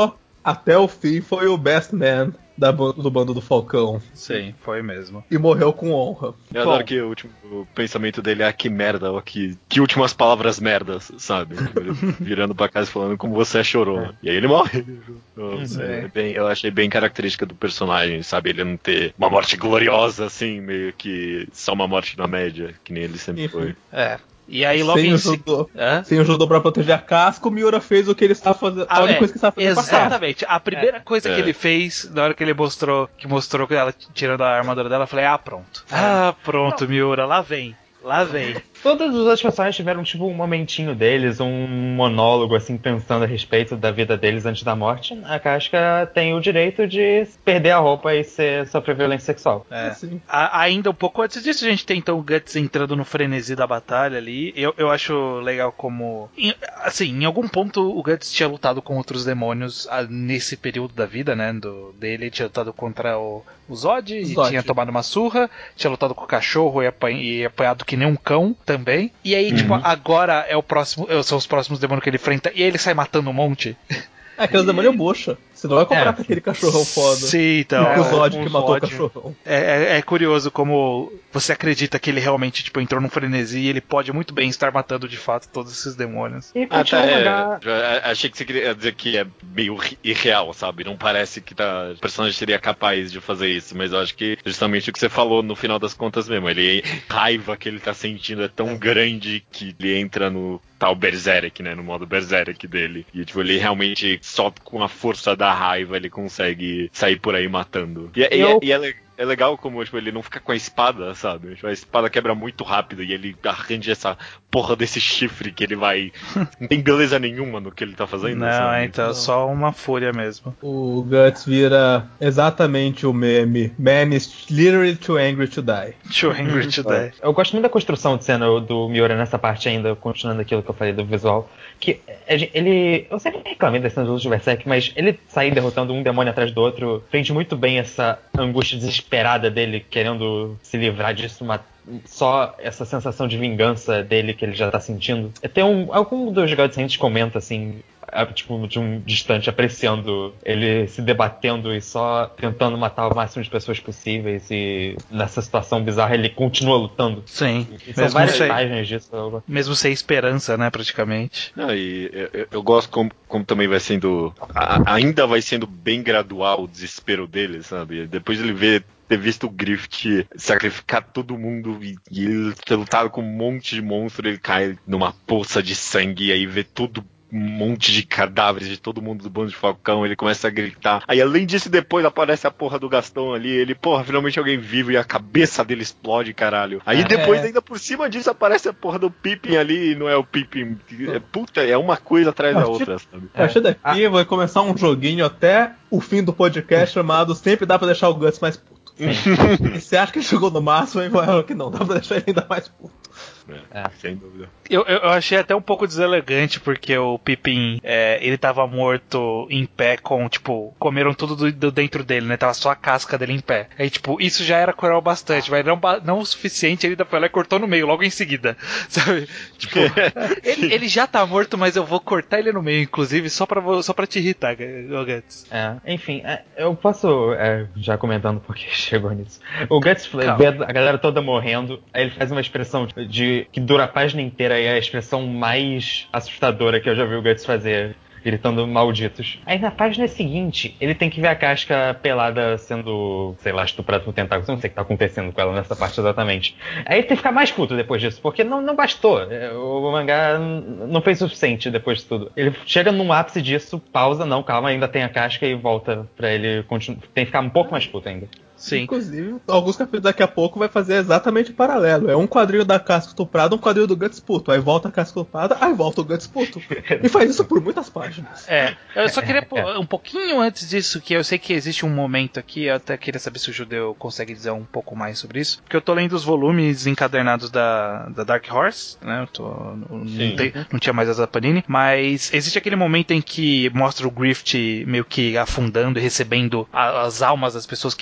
até o fim foi o best man da, do bando do Falcão. Sim, foi mesmo. E morreu com honra. Eu Bom. adoro que o último o pensamento dele é ah, que merda, ó, que, que últimas palavras merdas, sabe? Ele virando pra casa e falando como você chorou. É. E aí ele morre. Nossa, é. É bem, eu achei bem característica do personagem, sabe? Ele não ter uma morte gloriosa, assim, meio que só uma morte na média, que nem ele sempre foi. É. E aí logo sem em o judô, Hã? sem o judô pra proteger a casca, o Miura fez o que ele estava fazendo. A Ah, única é, coisa que estava fazendo. exatamente. A primeira é. coisa é. que ele fez, na hora que ele mostrou, que mostrou ela tirando a armadura dela, eu falei, ah, pronto. É. Ah, pronto, Miura, lá vem. Lá vem. Todos os outros personagens tiveram tipo um momentinho deles, um monólogo assim, pensando a respeito da vida deles antes da morte. A Casca tem o direito de perder a roupa e ser, sofrer violência sexual. É. Assim. A, ainda um pouco antes disso, a gente tem então o Guts entrando no frenesi da batalha ali. Eu, eu acho legal como... Em, assim, em algum ponto o Guts tinha lutado com outros demônios a, nesse período da vida, né, do, dele. Ele tinha lutado contra o, o Zod, e Zod. tinha tomado uma surra. Tinha lutado com o cachorro e, apanha, e apanhado que nem um cão também. E aí, uhum. tipo, agora é o próximo, são os próximos demônios que ele enfrenta e ele sai matando um monte. É, aquele demônio é bucha. Você não vai comprar é, com aquele cachorrão foda. Sim, então. É, o Zod um que matou Zod. o cachorrão. É, é, é curioso como você acredita que ele realmente tipo, entrou num frenesi e ele pode muito bem estar matando de fato todos esses demônios. E ah, tá, é, achei que você queria dizer que é meio irreal, sabe? Não parece que tá, o personagem seria capaz de fazer isso, mas eu acho que justamente o que você falou no final das contas mesmo. Ele, a raiva que ele tá sentindo é tão é. grande que ele entra no tal Berserk, né? No modo Berserk dele. E tipo, ele realmente só com a força da raiva ele consegue sair por aí matando. E, eu... e, é, e é, é legal como tipo, ele não fica com a espada, sabe? Tipo, a espada quebra muito rápido e ele arranja essa porra desse chifre que ele vai... Não tem beleza nenhuma no que ele tá fazendo. Não, sabe? então é só uma fúria mesmo. O Guts vira exatamente o meme Man is literally too angry to die. Too angry to die. Eu gosto muito da construção de cena do Miura nessa parte ainda, continuando aquilo que eu falei do visual. Que ele... Eu sempre reclamei das cenas do Berserk, mas ele sair derrotando um demônio atrás do outro prende muito bem essa angústia desesperada dele, querendo se livrar disso, uma, só essa sensação de vingança dele que ele já tá sentindo. Tem um, algum dos jogadores comenta assim, tipo, de um distante, apreciando ele se debatendo e só tentando matar o máximo de pessoas possíveis, e nessa situação bizarra ele continua lutando. Sim. E são várias páginas disso. Mesmo sem esperança, né, praticamente. Não, e eu, eu gosto como, como também vai sendo, a, ainda vai sendo bem gradual o desespero dele, sabe? Depois ele vê ter visto o Griffith sacrificar todo mundo e, e ele ter lutado com um monte de monstro, ele cai numa poça de sangue e aí vê tudo, um monte de cadáveres de todo mundo do bando de Falcão, ele começa a gritar. Aí além disso, depois aparece a porra do Gastão ali, ele, porra, finalmente alguém vivo, e a cabeça dele explode, caralho. Aí é. depois, ainda por cima disso, aparece a porra do Pippin ali, e não é o Pippin. É, puta, é uma coisa atrás da outra, sabe? A partir daqui ah. vai começar um joguinho até o fim do podcast chamado Sempre Dá Pra Deixar o Guts Mais Puto. E você acha que ele chegou no máximo e vai que não, dá pra deixar ele ainda mais puto. É, é. Sem dúvida. Eu, eu achei até um pouco deselegante, porque o Pippin, é, ele tava morto em pé com, tipo, comeram tudo do, do dentro dele, né? Tava só a casca dele em pé. Aí, tipo, isso já era cruel bastante, mas não, não o suficiente, ele ainda foi lá e cortou no meio, logo em seguida. Sabe? Tipo, ele, ele já tá morto, mas eu vou cortar ele no meio, inclusive, só pra, só pra te irritar, Guts. É, enfim, é, eu posso, é, já comentando porque chegou nisso. O Guts vê a galera toda morrendo, aí ele faz uma expressão de que dura a página inteira e é a expressão mais assustadora que eu já vi o Guts fazer, gritando malditos. Aí na página seguinte, ele tem que ver a Casca pelada sendo, sei lá, estuprada por tentáculos. Eu não sei o que tá acontecendo com ela nessa parte exatamente. Aí ele tem que ficar mais puto depois disso, porque não, não bastou. O mangá não fez o suficiente depois de tudo. Ele chega num ápice disso, pausa, não, calma, ainda tem a Casca e volta pra ele continuar. Tem que ficar um pouco mais puto ainda. Sim. Inclusive, alguns capítulos daqui a pouco vai fazer exatamente o paralelo. É um quadrinho da Casca estuprada, um quadrinho do Guts puto. Aí volta a Casca estuprada, aí volta o Guts puto. E faz isso por muitas páginas. É, eu só queria um pouquinho antes disso, que eu sei que existe um momento aqui, eu até queria saber se o Judeu consegue dizer um pouco mais sobre isso, porque eu tô lendo os volumes encadernados da, da Dark Horse, né, eu tô, não, tem, não tinha mais as Panini, mas existe aquele momento em que mostra o Griffith meio que afundando e recebendo a, as almas das pessoas que morreram,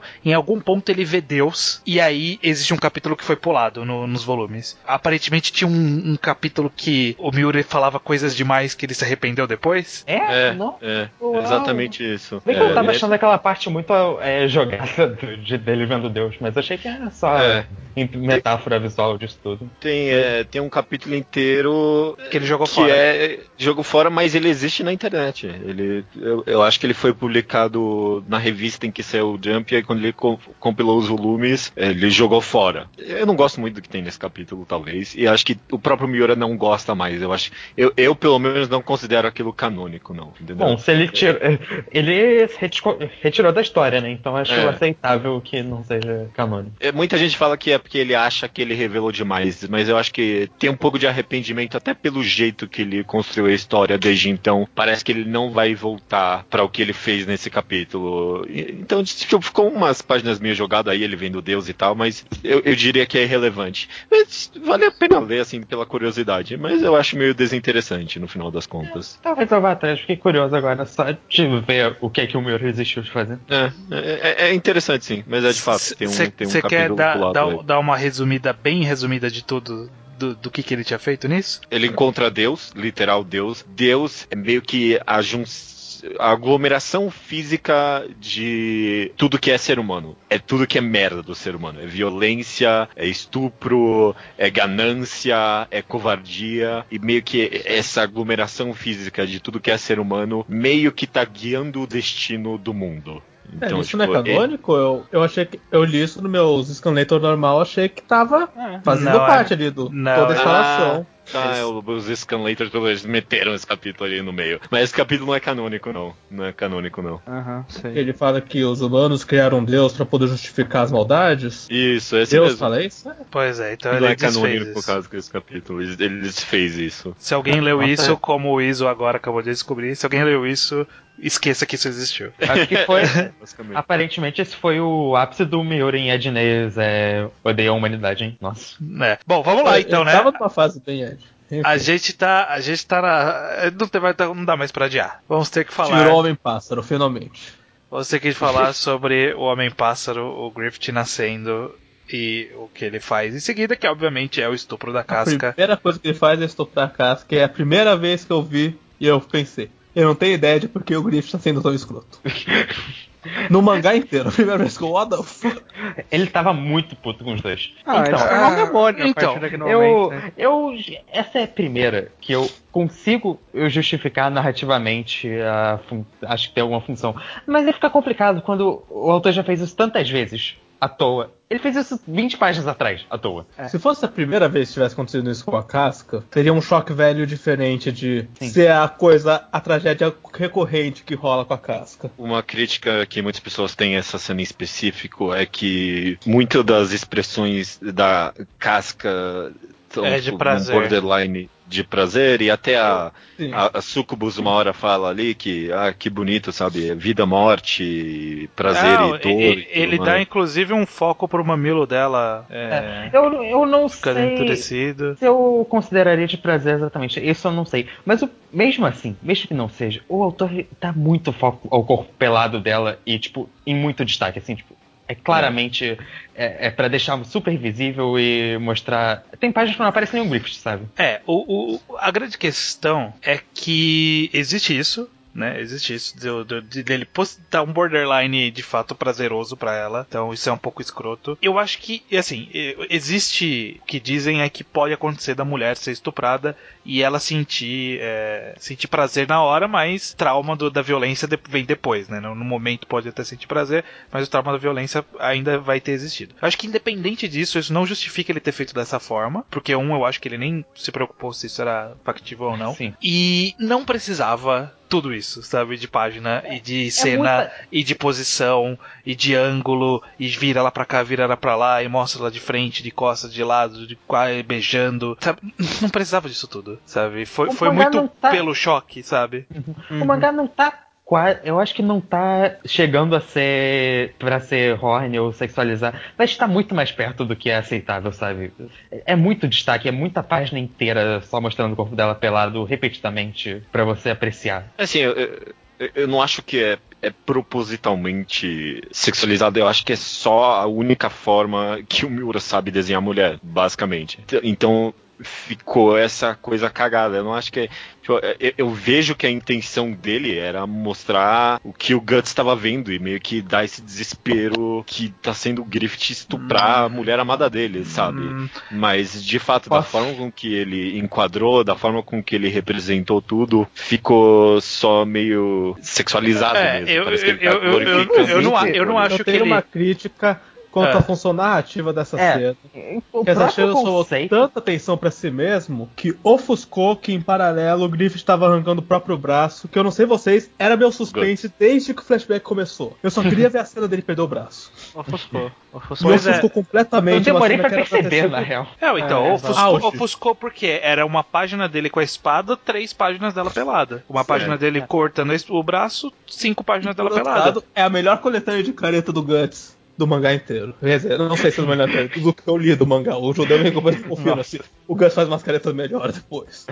em algum ponto ele vê Deus, e aí existe um capítulo que foi pulado no, nos volumes. Aparentemente tinha um, um capítulo que o Miura falava coisas demais que ele se arrependeu depois. É? É, Não? é, Uau. exatamente isso. Bem que eu É, tava é- achando aquela parte muito é, jogada do- de dele vendo Deus, mas achei que era só É. em metáfora visual disso tudo. Tem, é, tem um capítulo inteiro Que ele jogou que fora. é jogo fora, mas ele existe na internet. Ele, eu, eu acho que ele foi publicado na revista em que saiu o Jump, e aí quando ele co- compilou os volumes, ele jogou fora. Eu não gosto muito do que tem nesse capítulo, talvez, e acho que o próprio Miura não gosta mais. Eu acho, eu, eu pelo menos não considero aquilo canônico, não. Entendeu? Bom, se ele tirou. Ele retirou, retirou da história, né? Então acho É. aceitável que não seja canônico. É, muita gente fala que é porque ele acha que ele revelou demais, mas eu acho que tem um pouco de arrependimento até pelo jeito que ele construiu a história desde então. Parece que ele não vai voltar pra o que ele fez nesse capítulo. E- Então tipo, ficou umas páginas meio jogadas aí, ele vendo Deus e tal, mas eu, eu diria que é irrelevante. Mas vale a pena ler, assim, pela curiosidade, mas eu acho meio desinteressante no final das contas. Talvez eu vá atrás, fiquei curioso agora só de ver o que é que o Miura resistiu de fazer. É, é, é interessante sim, mas é de fato, tem um, tem um Você quer capítulo dar, pulado aí. dar, dar uma resumida, bem resumida de tudo, do, do que, que ele tinha feito nisso? Ele encontra Deus, literal Deus. Deus é meio que a junção, a aglomeração física de tudo que é ser humano. É tudo que é merda do ser humano. É violência, é estupro, é ganância, é covardia. E meio que essa aglomeração física de tudo que é ser humano meio que tá guiando o destino do mundo. É, Então, isso tipo, não é canônico? Eu, eu achei que. Eu li isso no meu Scanlator normal, achei que tava fazendo Não, parte é- ali do não, toda a é- instalação. Ah, é, os Scanlators eles meteram esse capítulo ali no meio. Mas esse capítulo não é canônico, não. Não é canônico, não. Aham, sei. Ele fala que os humanos criaram Deus pra poder justificar as maldades. Isso, esse Deus mesmo. fala isso? É. Pois é, então Não ele é desfez canônico por isso. causa desse capítulo. Ele, ele desfez isso. Se alguém leu Nossa. isso, como o Iso agora acabou de descobrir, se alguém leu isso, esqueça que isso existiu. Acho que foi. Basicamente. Aparentemente esse foi o ápice do Miura em Edneias, é, odeia a humanidade, hein? Nossa. É. Bom, vamos lá então, Ele né? tava numa fase bem Ed. Enfim, A gente tá. A gente tá na. Não, tem, mais- não dá mais pra adiar. Vamos ter que falar. tirou o Homem-Pássaro, finalmente. Vamos ter que falar sobre o Homem-Pássaro, o Griffith nascendo e o que ele faz em seguida, que obviamente é o estupro da A casca. primeira coisa que ele faz é estuprar a casca, e é a primeira vez que eu vi e eu pensei. Eu não tenho ideia de por que o Griffith tá sendo tão escroto. No mangá inteiro, a primeira vez que eu, what the fuck? Ele tava muito puto com os dois. Ah, ele então, se tornou um demônio a então, partir daquele eu, momento, né? eu. Essa é a primeira que eu consigo eu justificar narrativamente. A fun- acho que tem alguma função. Mas aí fica complicado quando o autor já fez isso tantas vezes, à toa. Ele fez isso vinte páginas atrás, à toa. Se fosse a primeira vez que tivesse acontecido isso com a casca, teria um choque velho diferente de Sim. ser a coisa, a tragédia recorrente que rola com a casca. Uma crítica que muitas pessoas têm a essa cena em específico é que muitas das expressões da casca são É de um prazer. borderline de prazer, e até a, Sim. a, a Sucubus uma hora fala ali que, ah, que bonito, sabe? Vida, morte, prazer Não, e dor. ele, e tudo ele mais. dá inclusive um foco pro mamilo dela. É, Eu, eu não ficando sei endurecido. se eu consideraria de prazer exatamente. Isso eu não sei. Mas o- mesmo assim, mesmo que não seja, o autor dá muito foco ao corpo pelado dela e, tipo, em muito destaque, assim, tipo. É claramente é, é para deixar super visível e mostrar. Tem páginas que não aparece nenhum Griffith, sabe? É, o, o- a grande questão é que existe isso, né? Existe isso de, de, de- dele pos- dar um borderline de fato prazeroso pra ela. Então isso é um pouco escroto. Eu acho que, assim, e- existe o que dizem é que pode acontecer da mulher ser estuprada e ela sentir, é, sentir prazer na hora, mas trauma do- da violência de- vem depois, né? No, no momento pode até sentir prazer, mas o trauma da violência ainda vai ter existido. Eu acho que independente disso, isso não justifica ele ter feito dessa forma, porque um, eu acho que ele nem se preocupou se isso era factível ou não. Sim. E não precisava tudo isso, sabe? De página e de cena muita- e de posição e de ângulo e vira ela pra cá, vira ela pra lá e mostra ela de frente, de costas, de lado, de quase beijando, sabe? Não precisava disso tudo, sabe? Foi, O foi mangá muito não tá- pelo choque, sabe? O mangá não tá. qua- Eu acho que não tá chegando a ser. Pra ser horny ou sexualizar, mas tá muito mais perto do que é aceitável, sabe? É é muito destaque, é muita página inteira só mostrando o corpo dela pelado repetidamente pra você apreciar. Assim, eu, eu, eu não acho que é é propositalmente sexualizado. Eu acho que é só a única forma que o Miura sabe desenhar mulher, basicamente. Então ficou essa coisa cagada. Eu não acho que é, tipo, eu, eu vejo que a intenção dele era mostrar o que o Guts estava vendo e meio que dar esse desespero que tá sendo o Griffith estuprar hum. a mulher amada dele, sabe? Hum. Mas de fato, Posso? da forma com que ele enquadrou, da forma com que ele representou tudo, ficou só meio sexualizado é, mesmo. Eu, Parece eu, que ele tá eu, eu, eu, eu, não, eu não acho eu que ele... uma crítica quanto é. à função narrativa dessa é, cena. O que essa cena conceito... chamou tanta atenção pra si mesmo que ofuscou que em paralelo o Griffith estava arrancando o próprio braço, que eu não sei vocês, era meu suspense Good. desde que o flashback começou. Eu só queria ver a cena dele perder o braço. Ofuscou. Ofuscou, Me ofuscou é. completamente. Eu demorei pra perceber, na real. É, então, é, ofuscou, ofuscou porque era uma página dele com a espada, três páginas dela pelada. Uma Sim, página dele é. cortando o braço, cinco páginas dela pelada. É a melhor coletânea de careta do Guts do mangá inteiro. Quer dizer, eu não sei se é o melhor do que eu li do mangá. O Judeu me confirma assim. O Gus faz umas caretas melhores depois.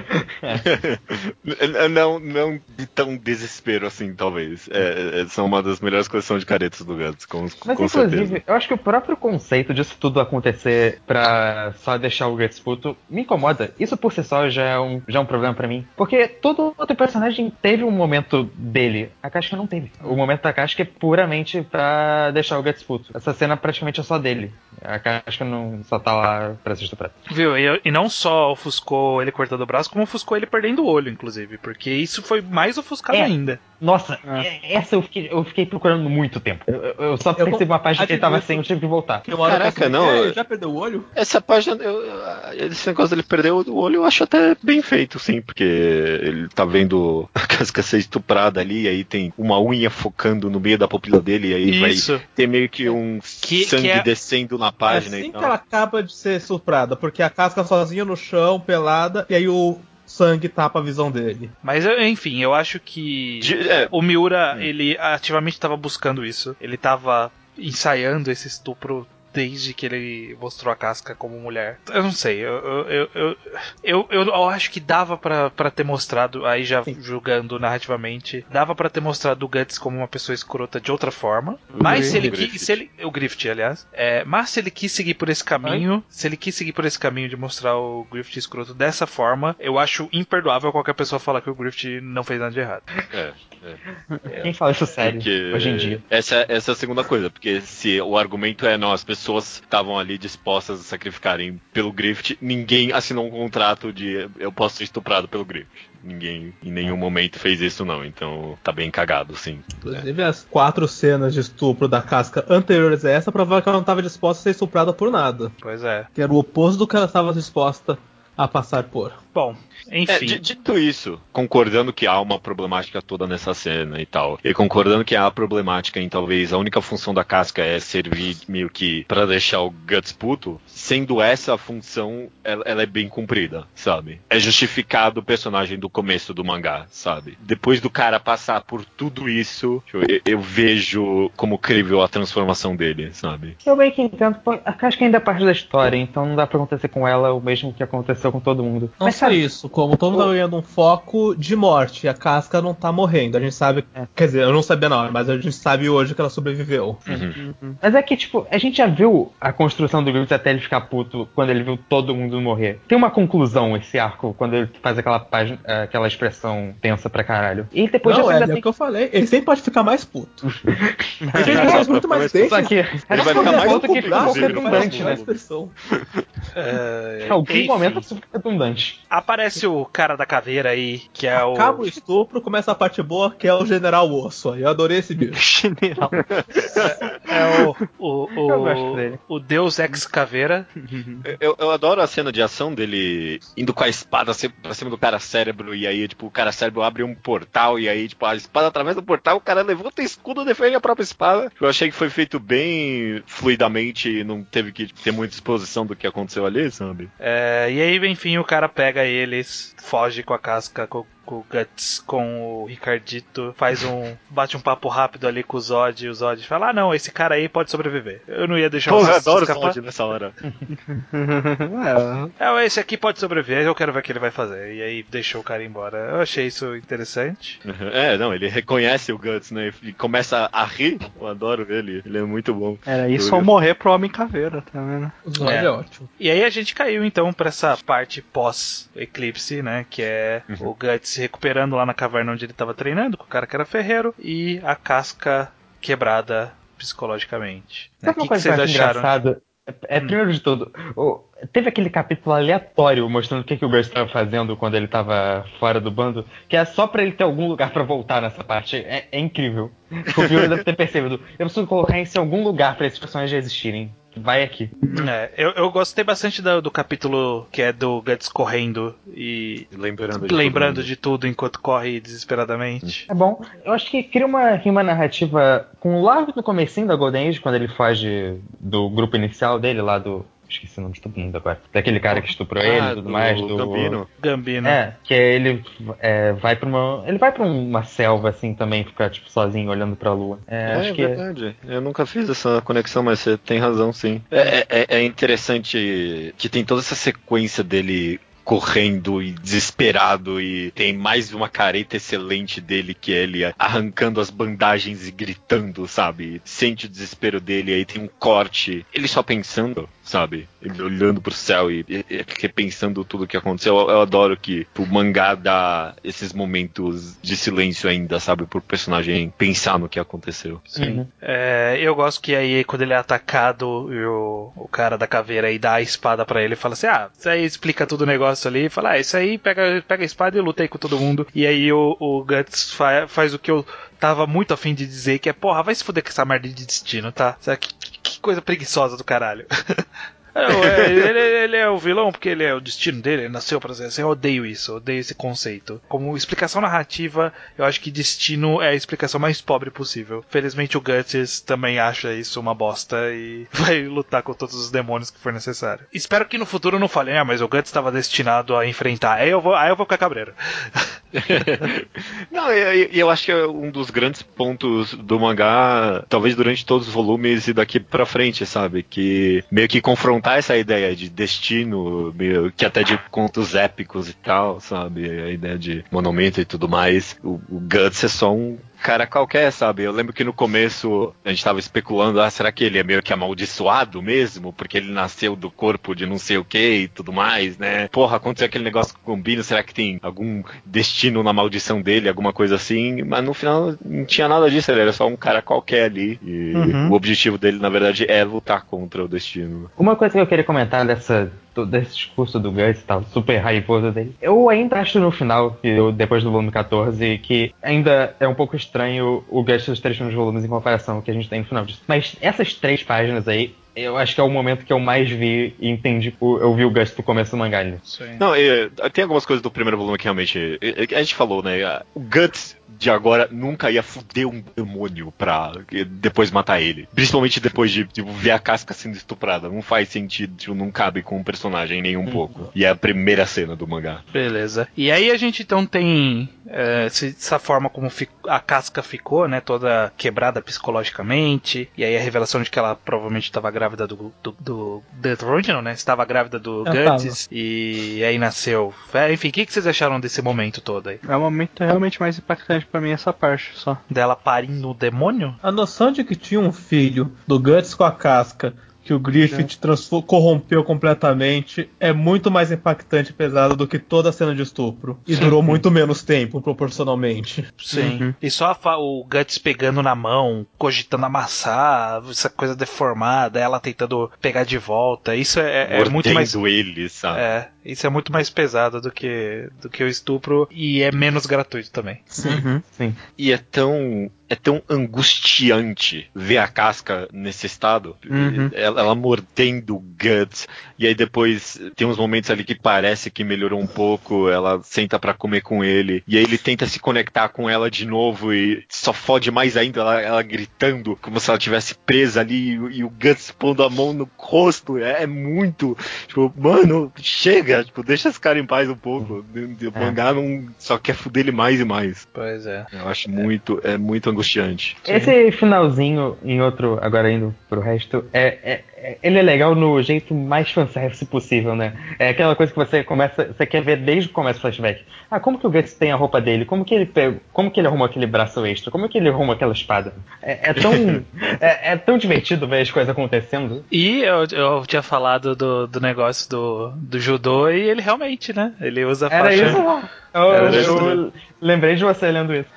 É. não, não de tão desespero assim, talvez. É, é, são uma das melhores coleções de caretas do Gus, com, Mas, com inclusive, certeza. eu acho que o próprio conceito disso tudo acontecer pra só deixar o Guts puto me incomoda. Isso por si só já é um, já é um problema pra mim. Porque todo outro personagem teve um momento dele. A Casca não teve. O momento da Casca é puramente pra deixar o Guts puto. Essa cena praticamente é só dele. A Casca não só tá lá pra ser estuprada. Viu? E, e não só ofuscou ele cortando o braço, como ofuscou ele perdendo o olho, inclusive. Porque isso foi mais ofuscado é. ainda. Nossa, ah. essa eu fiquei, eu fiquei procurando muito tempo. Eu, eu só eu percebi uma página que ele tava sem, eu tive que voltar. Caraca, não. É, já perdeu o olho? Essa página, eu, eu, esse negócio dele perder o olho, eu acho até bem feito, sim. Porque ele tá vendo a Casca ser estuprada ali, e aí tem uma unha focando no meio da pupila dele, e aí isso. vai ter meio que um que, sangue que é... descendo na página. É assim e tal. que ela acaba de ser estuprada, porque a Casca sozinha no chão, pelada, e aí o sangue tapa a visão dele. Mas, enfim, eu acho que de, é. o Miura, hum. ele ativamente estava buscando isso. Ele estava ensaiando esse estupro desde que ele mostrou a Casca como mulher. Eu não sei, eu, eu, eu, eu, eu, eu acho que dava pra, pra ter mostrado, aí já Sim. julgando narrativamente, dava pra ter mostrado o Guts como uma pessoa escrota de outra forma, o mas se ele quis, se ele, o Griffith, aliás, é, mas se ele quis seguir por esse caminho, Ai? se ele quis seguir por esse caminho de mostrar o Griffith escroto dessa forma, eu acho imperdoável qualquer pessoa falar que o Griffith não fez nada de errado. É, é. Quem fala isso sério porque hoje em dia? Essa, essa é a segunda coisa, porque se o argumento é, não, as pessoas pessoas estavam ali dispostas a sacrificarem pelo Griffith, ninguém assinou um contrato de eu posso ser estuprado pelo Griffith. Ninguém em nenhum momento fez isso, não. Então tá bem cagado, sim. Inclusive é. as quatro cenas de estupro da Casca anteriores a essa provavam que ela não estava disposta a ser estuprada por nada. Pois é. Que era o oposto do que ela estava disposta a passar por. Bom, enfim. É, dito isso, concordando que há uma problemática toda nessa cena e tal, e concordando que há a problemática em talvez a única função da Casca é servir meio que pra deixar o Guts puto, sendo essa a função, ela, ela é bem cumprida, sabe? É justificado o personagem do começo do mangá, sabe? Depois do cara passar por tudo isso, eu, eu vejo como crível a transformação dele, sabe? Eu meio que entendo, a Casca ainda é parte da história, então não dá pra acontecer com ela o mesmo que aconteceu com todo mundo. Não Mas só sabe, isso, como todo mundo tá ganhando um foco de morte, a Casca não tá morrendo. A gente sabe, é. quer dizer, eu não sabia na hora, mas a gente sabe hoje que ela sobreviveu. Uhum. Uhum. Mas é que, tipo, a gente já viu a construção do Griffith até ele ficar puto quando ele viu todo mundo morrer. Tem uma conclusão esse arco, quando ele faz aquela página, aquela expressão tensa pra caralho. E depois não, já é, tem... é o que eu falei. Ele sempre pode ficar mais puto. Ele tem coisas muito mais dentes. Só que ele vai ficar mais puto que fica um pouco redundante, né? É, em algum enfim. momento isso fica redundante. Aparece o cara da caveira aí, que é o... Acaba o estupro, começa a parte boa, que é o General Osso. Eu adorei esse bicho. General. é, é o, o, o, eu gosto dele. O Deus Ex Caveira. Eu, eu adoro a cena de ação dele indo com a espada pra cima do cara cérebro, e aí, tipo, o cara cérebro abre um portal, e aí, tipo, a espada através do portal, o cara levanta o escudo e defende a própria espada. Eu achei que foi feito bem fluidamente e não teve que ter muita exposição do que aconteceu ali, sabe? É, e aí, enfim, o cara pega eles, foge com a Casca, com, com o Guts, com o Ricardito, faz um. bate um papo rápido ali com o Zod, e o Zod fala: ah, não, esse cara aí pode sobreviver. Eu não ia deixar Pô, eu vocês adoro o escapar. Zod nessa hora. É, esse aqui pode sobreviver, eu quero ver o que ele vai fazer. E aí deixou o cara embora. Eu achei isso interessante. É, não, ele reconhece o Guts, né? E começa a rir. Eu adoro ele, ele é muito bom. Era isso ou morrer pro Homem Caveira, tá vendo? O Zod é. é ótimo. E aí a gente caiu então pra essa parte pós-eclipse, né? Que é uhum. o Guts se recuperando lá na caverna onde ele tava treinando, com o cara que era ferreiro, e a casca quebrada psicologicamente. Sabe né? uma que coisa que, que vocês acharam? Engraçada? É, hum. Primeiro de tudo, oh, teve aquele capítulo aleatório mostrando o que, que o Guts estava fazendo quando ele estava fora do bando, que é só pra ele ter algum lugar pra voltar nessa parte. É, é incrível. O Fiore deve ter percebido. Eu preciso colocar isso em algum lugar pra esses personagens existirem. Vai aqui. É, eu, eu gostei bastante do, do capítulo que é do Guts correndo e lembrando de, lembrando tudo, de tudo enquanto corre desesperadamente. É bom. Eu acho que cria uma rima narrativa com lá no comecinho da Golden Age, quando ele foge do grupo inicial dele, lá do... esqueci o nome de todo mundo agora. Daquele cara que estuprou ah, ele e tudo mais. Do Gambino. Gambino. É, que ele é, vai pra uma. Ele vai pra uma selva assim também, ficar tipo, sozinho olhando pra lua. É, é acho é que verdade. Eu nunca fiz essa conexão, mas você tem razão, sim. É, é, é interessante que tem toda essa sequência dele correndo e desesperado, e tem mais uma careta excelente dele, que é ele arrancando as bandagens e gritando, sabe? Sente o desespero dele, aí tem um corte, ele só pensando, sabe? Ele olhando pro céu e, e, e repensando tudo o que aconteceu. Eu, eu adoro que o mangá dá esses momentos de silêncio ainda, sabe? Pro personagem pensar no que aconteceu. Sim. Uhum. É, eu gosto que aí, quando ele é atacado, e o, o cara da caveira aí dá a espada pra ele e fala assim: ah, isso aí explica tudo o negócio ali, e fala: ah, isso aí, pega, pega a espada e luta aí com todo mundo. E aí o, o Guts fa, faz o que eu tava muito afim de dizer, que é: porra, vai se fuder com essa merda de destino, tá? Que, que, que coisa preguiçosa do caralho. É, ele, ele é o vilão porque ele é o destino dele, ele nasceu pra ser assim. Eu odeio isso, eu odeio esse conceito. Como explicação narrativa, eu acho que destino é a explicação mais pobre possível. Felizmente o Guts também acha isso uma bosta e vai lutar com todos os demônios que for necessário. Espero que no futuro não falem: ah, mas o Guts estava destinado a enfrentar. Aí eu vou, aí eu vou ficar cabreiro. Não, eu, eu acho que é um dos grandes pontos do mangá, talvez durante todos os volumes e daqui pra frente, sabe? Que meio que confrontar essa ideia de destino, meio que até de contos épicos e tal, sabe? A ideia de monumento e tudo mais. O, o Guts é só um cara qualquer, sabe? Eu lembro que no começo a gente tava especulando: ah, será que ele é meio que amaldiçoado mesmo? Porque ele nasceu do corpo de não sei o que e tudo mais, né? Porra, aconteceu aquele negócio com o Gambino, será que tem algum destino na maldição dele, alguma coisa assim? Mas no final não tinha nada disso, ele era só um cara qualquer ali. E uhum. o objetivo dele, na verdade, é lutar contra o destino. Uma coisa que eu queria comentar dessa... desse discurso do Guts e tal, super raivoso dele. Eu ainda acho no final, que eu, depois do volume catorze, que ainda é um pouco estranho o Guts dos três primeiros volumes em comparação ao que a gente tem no final disso. Mas essas três páginas aí, eu acho que é o momento que eu mais vi e entendi. Eu vi o Guts do começo do mangá. Né? Não, eu, tem algumas coisas do primeiro volume que realmente... A gente falou, né? O Guts de agora nunca ia fuder um demônio pra depois matar ele. Principalmente depois de tipo, ver a casca sendo estuprada. Não faz sentido, tipo, não cabe com o personagem nem um hum. pouco. E é a primeira cena do mangá. Beleza. E aí a gente então tem é, essa forma como a casca ficou, né? Toda quebrada psicologicamente. E aí a revelação de que ela provavelmente estava grávida do, do, do The Original, né? Estava grávida do Guts. E aí nasceu. Enfim, o que, que vocês acharam desse momento todo aí? É o momento realmente mais impactante pra mim, essa parte só. Dela parindo o demônio? A noção de que tinha um filho do Guts com a casca, que o Griffith é. corrompeu completamente, é muito mais impactante e pesado do que toda a cena de estupro. E Sim. durou muito menos tempo, proporcionalmente. Sim. Uhum. E só a, o Guts pegando na mão, cogitando amassar, essa coisa deformada, ela tentando pegar de volta. Isso é, é muito mais... ele, sabe? É, isso é muito mais pesado do que, do que o estupro e é menos gratuito também. Sim. Uhum. Sim. E é tão... É tão angustiante ver a casca nesse estado. Uhum. Ela, ela mordendo o Guts. E aí depois tem uns momentos ali que parece que melhorou um pouco. Ela senta pra comer com ele. E aí ele tenta se conectar com ela de novo. E só fode mais ainda ela, ela gritando. Como se ela estivesse presa ali. E, e o Guts pondo a mão no rosto. É, é muito... Tipo, mano, chega. ligado? Tipo, deixa esse cara em paz um pouco. O mangá não só quer fuder ele mais e mais. Pois é. Eu acho muito, é muito angustiante. Esse finalzinho, em outro, agora indo pro resto, é, é, é- ele é legal no jeito mais fanservice possível, né? É aquela coisa que você começa, você quer ver desde o começo do flashback. Ah, como que o Guts tem a roupa dele? Como que ele pegou, como que ele arrumou aquele braço extra? Como que ele arrumou aquela espada? É, é tão, é, é tão divertido ver as coisas acontecendo. E eu, eu tinha falado do, do negócio do, do judô e ele realmente, né? Ele usa a Era faixa. isso? Eu, Era isso. eu lembrei de você lendo isso.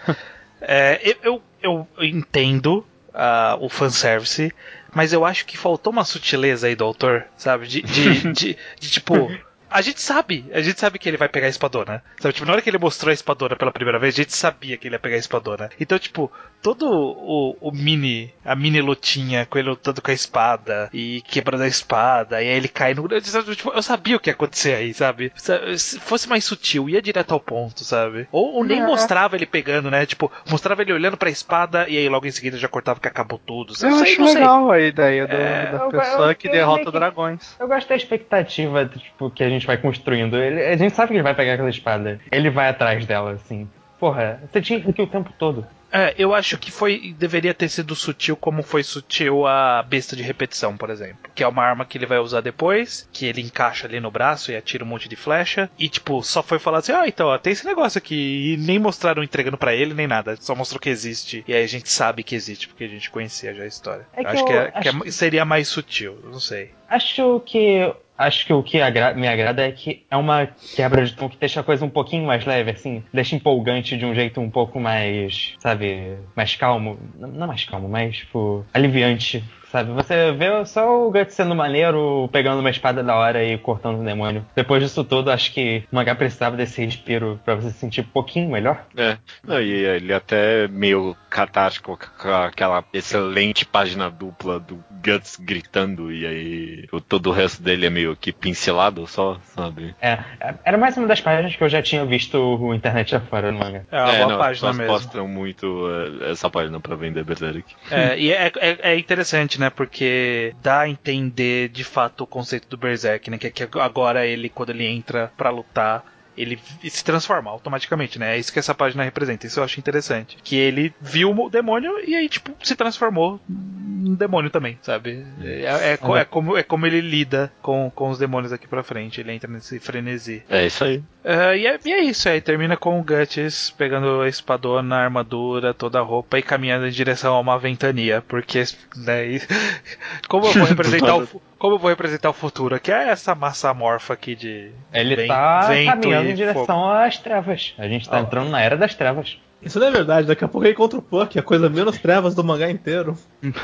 É, eu, eu, eu entendo uh, o fanservice, mas eu acho que faltou uma sutileza aí do autor, sabe? De, de, de, de tipo. A gente sabe, a gente sabe que ele vai pegar a espadona. Sabe, tipo, na hora que ele mostrou a espadona pela primeira vez, a gente sabia que ele ia pegar a espadona. Então, tipo, todo o, o mini, a mini lutinha com ele lutando com a espada e quebrando a espada, e aí ele cai no. Tipo, eu sabia o que ia acontecer aí, sabe? Se fosse mais sutil, ia direto ao ponto, sabe? Ou, ou nem É. mostrava ele pegando, né? Tipo, mostrava ele olhando pra espada e aí logo em seguida já cortava que acabou tudo. Eu Não sei, acho não sei. legal a ideia do- É, da eu- pessoa eu- que eu derrota meio que- dragões. Eu gosto da expectativa tipo, que a gente vai construindo. Ele- a gente sabe que ele vai pegar aquela espada. Ele vai atrás dela, assim. Porra, você tinha isso aqui o tempo todo. É, eu acho que foi deveria ter sido sutil como foi sutil a besta de repetição, por exemplo. Que é uma arma que ele vai usar depois, que ele encaixa ali no braço e atira um monte de flecha. E tipo, só foi falar assim, ah, então, ó, tem esse negócio aqui. E nem mostraram entregando pra ele, nem nada. Só mostrou que existe. E aí a gente sabe que existe, porque a gente conhecia já a história. É que eu acho eu que, é- acho que é- seria mais sutil, não sei. Acho que. Acho que o que agra- me agrada é que é uma quebra de tom que deixa a coisa um pouquinho mais leve, assim. Deixa empolgante de um jeito um pouco mais, sabe, mais calmo. Não, não mais calmo, mais, tipo, aliviante. Sabe, você vê só o Guts sendo maneiro, pegando uma espada da hora e cortando o demônio. Depois disso tudo, acho que o mangá precisava desse respiro pra você se sentir um pouquinho melhor. É, não, e ele até meio catártico com aquela excelente página dupla do Guts gritando e aí o- todo o resto dele é meio que pincelado só, sabe? É, era mais uma das páginas que eu já tinha visto o internet afora no manga. É uma é, boa não, página elas mesmo. mostram muito é, essa página pra vender Berserk. É, e é, é, é interessante, né? Porque dá a entender de fato o conceito do Berserk, né? Que, que agora ele, quando ele entra pra lutar, ele se transforma automaticamente, né? É isso que essa página representa. Isso eu acho interessante. Que ele viu o demônio e aí, tipo, se transformou em demônio também, sabe? É, é, co- é como, é como ele lida com, com os demônios aqui pra frente. Ele entra nesse frenesi. É isso aí. Uh, e, é, e é isso aí, termina com o Guts pegando a espadona, a armadura, toda a roupa e caminhando em direção a uma ventania, porque, né, e- como eu vou representar o, fu- como eu vou representar o futuro? Que é essa massa amorfa aqui de Ele ven- tá vento caminhando e em direção fogo. às trevas. A gente tá Ah. entrando na era das trevas. Isso não é verdade, daqui a pouco ele encontra o Puck, a coisa menos trevas do mangá inteiro.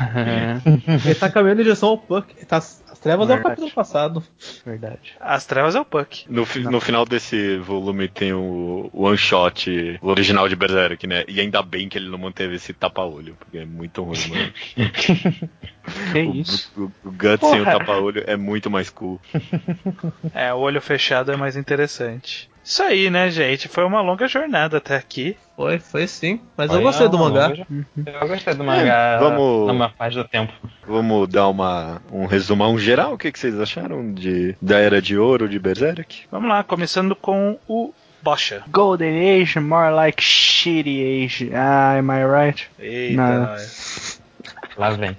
Ele tá caminhando em direção ao Puck. Ele tá- as trevas é o Verdade. capítulo passado. Verdade. As trevas é o Puck. No, fi- no final desse volume tem o, o one shot, o original de Berserk, né? E ainda bem que ele não manteve esse tapa-olho, porque é muito ruim, mano. Que o, isso? o, o Guts sem o Porra. tapa-olho é muito mais cool. É, o olho fechado é mais interessante. Isso aí, né, gente? Foi uma longa jornada até aqui. Foi, foi sim. Mas eu Olha, gostei do uma mangá. longa- Eu gostei do mangá vamos- numa fase do tempo. Vamos dar uma, um resumão geral? O que, que vocês acharam de, da Era de Ouro de Berserk? Vamos lá, começando com o Bocha. Golden Age, more like shitty age. Ah, am I right? Eita, Não. nós. Lá vem.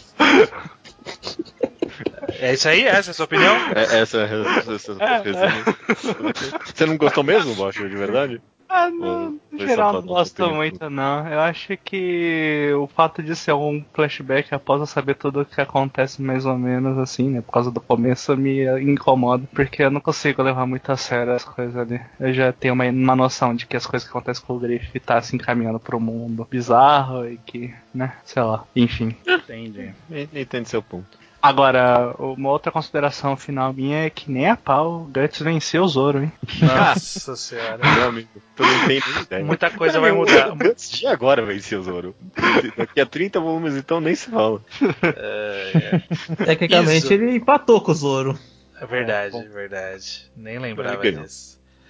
É isso aí? Essa é a sua opinião? É, essa, essa, essa É, resumo. Você não gostou mesmo, Bocha, de verdade? Ah, não, Foi no só geral pra não dar gosto opinião. muito não. Eu acho que o fato de ser um flashback após eu saber tudo o que acontece mais ou menos assim, né, por causa do começo me incomoda, porque eu não consigo levar muito a sério as coisas ali. Eu já tenho uma, uma noção de que as coisas que acontecem com o Griff tá se encaminhando pro mundo bizarro e que, né, sei lá, enfim. Entendi. Entende seu ponto. Agora, uma outra consideração final minha é que nem a pau o Guts venceu o Zoro, hein? Nossa senhora. Meu amigo, tu não tem nem ideia. Muita coisa vai mudar. O Guts de agora venceu o Zoro. Daqui a trinta volumes, então, nem se fala. É, Tecnicamente Isso. ele empatou com o Zoro. é verdade, é verdade. Nem lembrava Por que não? disso.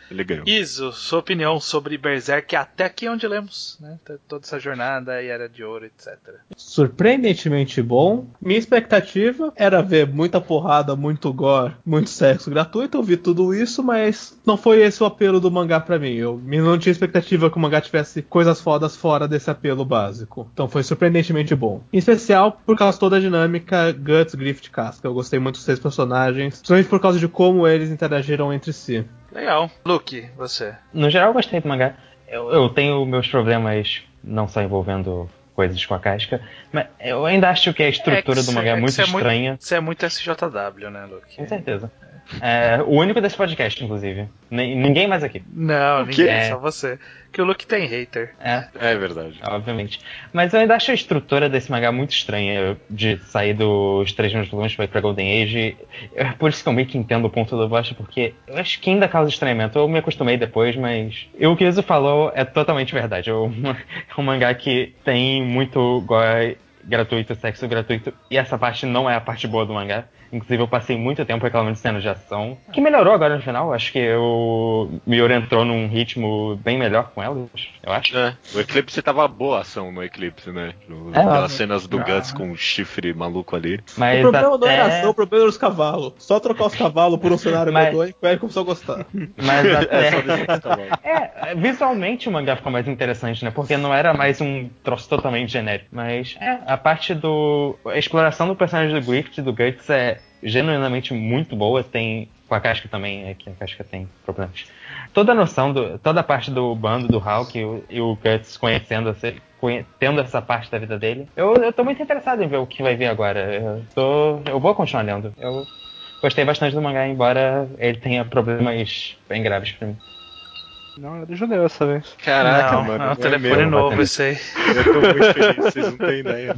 ele ganhou. Iso, sua opinião sobre Berserk até aqui onde lemos, né? Toda essa jornada e Era de Ouro, etcétera. Surpreendentemente bom. Minha expectativa era ver muita porrada, muito gore, muito sexo gratuito. Eu vi tudo isso, mas não foi esse o apelo do mangá pra mim. Eu não tinha expectativa que o mangá tivesse coisas fodas fora desse apelo básico. Então foi surpreendentemente bom. Em especial por causa de toda a dinâmica Guts, Griffith e Casca. Eu gostei muito dos seis personagens, principalmente por causa de como eles interagiram entre si. Legal. Luke, você? No geral, eu gostei do mangá. Eu, eu tenho meus problemas não só envolvendo coisas com a casca, mas eu ainda acho que a estrutura É que do mangá é, é muito estranha. Você é muito S J W, né, Luke? Com certeza. É, o único desse podcast, inclusive. N- ninguém mais aqui. Não, ninguém, É. só você. Que o Luke tem hater. É, É verdade. obviamente. Mas eu ainda acho a estrutura desse mangá muito estranha, de sair dos três primeiros volumes pra ir pra Golden Age. É por isso que eu meio que entendo o ponto do Bosta, porque eu acho que ainda causa estranhamento. Eu me acostumei depois, mas eu, o que o Iso falou é totalmente verdade. Eu, é um mangá que tem muito gore gratuito, sexo gratuito, e essa parte não é a parte boa do mangá. Inclusive eu passei muito tempo reclamando de cenas de ação, que melhorou agora no final. Acho que o Miura entrou num ritmo bem melhor com ela, eu acho. É, o Eclipse tava boa ação no Eclipse, né? É, Aquelas cenas do não. Guts com o chifre maluco ali. Mas O problema até... não era a ação, o problema era os cavalos. Só trocar os cavalos por um cenário Mas- medonho que ele começou a gostar. Mas até... É, só deixar os cavalos. É, visualmente o mangá ficou mais interessante, né? Porque não era mais um troço totalmente genérico. Mas é, a parte do... A exploração do personagem do Griffith e do Guts é genuinamente muito boa. Tem... Com a Casca também, é que a Casca tem problemas. Toda a noção, do, toda a parte do bando do Hulk e o, e o Guts conhecendo, conhe, tendo essa parte da vida dele. Eu, eu tô muito interessado em ver o que vai vir agora. Eu, tô, eu vou continuar lendo. Eu gostei bastante do mangá, embora ele tenha problemas bem graves pra mim. Não, é do judeu essa vez. Caraca, não, mano. é um não telefone mesmo. novo esse aí. Eu tô muito feliz, vocês não têm ideia.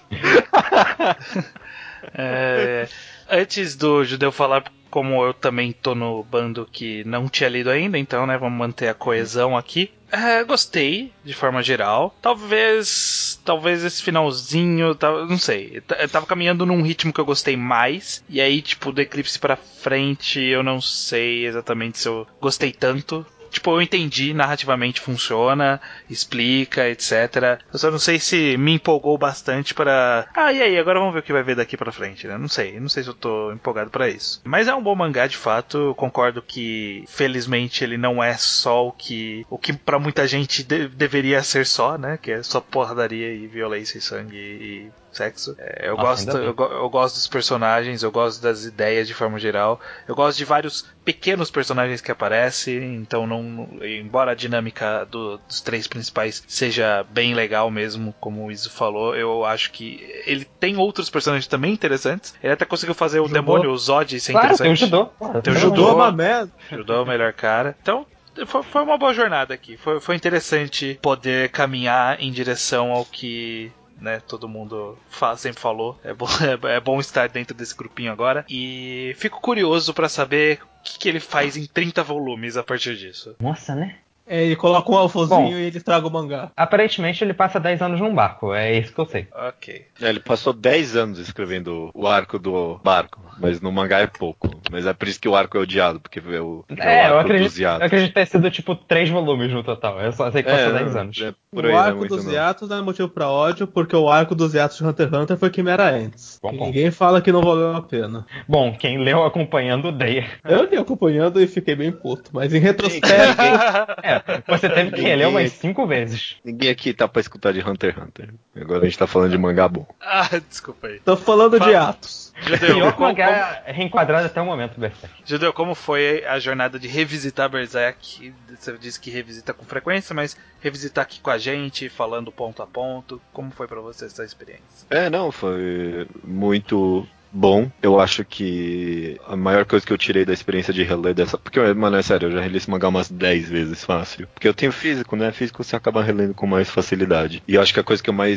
É, antes do Judeu falar, como eu também tô no bando que não tinha lido ainda, então, né, vamos manter a coesão aqui. É, gostei, de forma geral. Talvez talvez esse finalzinho, não sei, eu tava caminhando num ritmo que eu gostei mais, e aí, tipo, do Eclipse pra frente, eu não sei exatamente se eu gostei tanto. Tipo, eu entendi, narrativamente funciona, explica, etcétera. Eu só não sei se me empolgou bastante para... Ah, e aí, agora vamos ver o que vai ver daqui pra frente, né? Não sei, não sei se eu tô empolgado pra isso. Mas é um bom mangá, de fato. Eu concordo que, felizmente, ele não é só o que... O que pra muita gente de- deveria ser só, né? Que é só porradaria e violência e sangue e... sexo. É, eu, Nossa, gosto, ainda bem. eu, go- eu gosto dos personagens, eu gosto das ideias de forma geral. Eu gosto de vários pequenos personagens que aparecem, então não, embora a dinâmica do- dos três principais seja bem legal mesmo, como o Iso falou, eu acho que ele tem outros personagens também interessantes. Ele até conseguiu fazer o Judô. demônio, o Zod, ser Claro, tem o interessante. judô. Porra, Tem o pelo judô. amor de Judô é uma merda. Judô é o melhor cara. Então, foi, foi uma boa jornada aqui. Foi, foi interessante poder caminhar em direção ao que... né, todo mundo fa- sempre falou. É bom, é, é bom estar dentro desse grupinho agora. E fico curioso pra saber o que, que ele faz em trinta volumes a partir disso. Deus. Nossa, né? É, ele coloca um alfozinho Bom. e ele estraga o mangá. Aparentemente ele passa dez anos num barco, é isso que eu sei. Ok. É, ele passou dez anos escrevendo o arco do barco, mas no mangá é pouco. Mas é por isso que o arco é odiado, porque é o, é o É, eu arco acredito, dos eu hiatos. acredito ter sido tipo três volumes no total. Eu só sei que passou dez não, anos. é por O aí, não é arco muito, dos não. hiatos não é motivo pra ódio, porque o arco dos hiatos de Hunter x Hunter foi Chimera Ants. Bom E ponto. ninguém fala que não valeu a pena. Bom, quem leu acompanhando odeia. Eu li acompanhando e fiquei bem puto, mas em retrospecto... É, você teve que Ninguém- reler umas cinco vezes. Ninguém aqui tá pra escutar de Hunter x Hunter. Agora a gente tá falando de mangá bom. Ah, desculpa aí. Tô falando Fala. de atos. Judeu, Pior como, mangá reenquadrado até o momento, Berserk. Judeu, como foi a jornada de revisitar Berserk? Você disse que revisita com frequência, mas revisitar aqui com a gente, falando ponto a ponto. Como foi pra você essa experiência? É, não, foi muito bom. Eu acho que a maior coisa que eu tirei da experiência de reler dessa... Porque, mano, é sério, eu já reli esse mangá umas dez vezes fácil. Porque eu tenho físico, né? Físico você acaba relendo com mais facilidade. E eu acho que a coisa que eu mais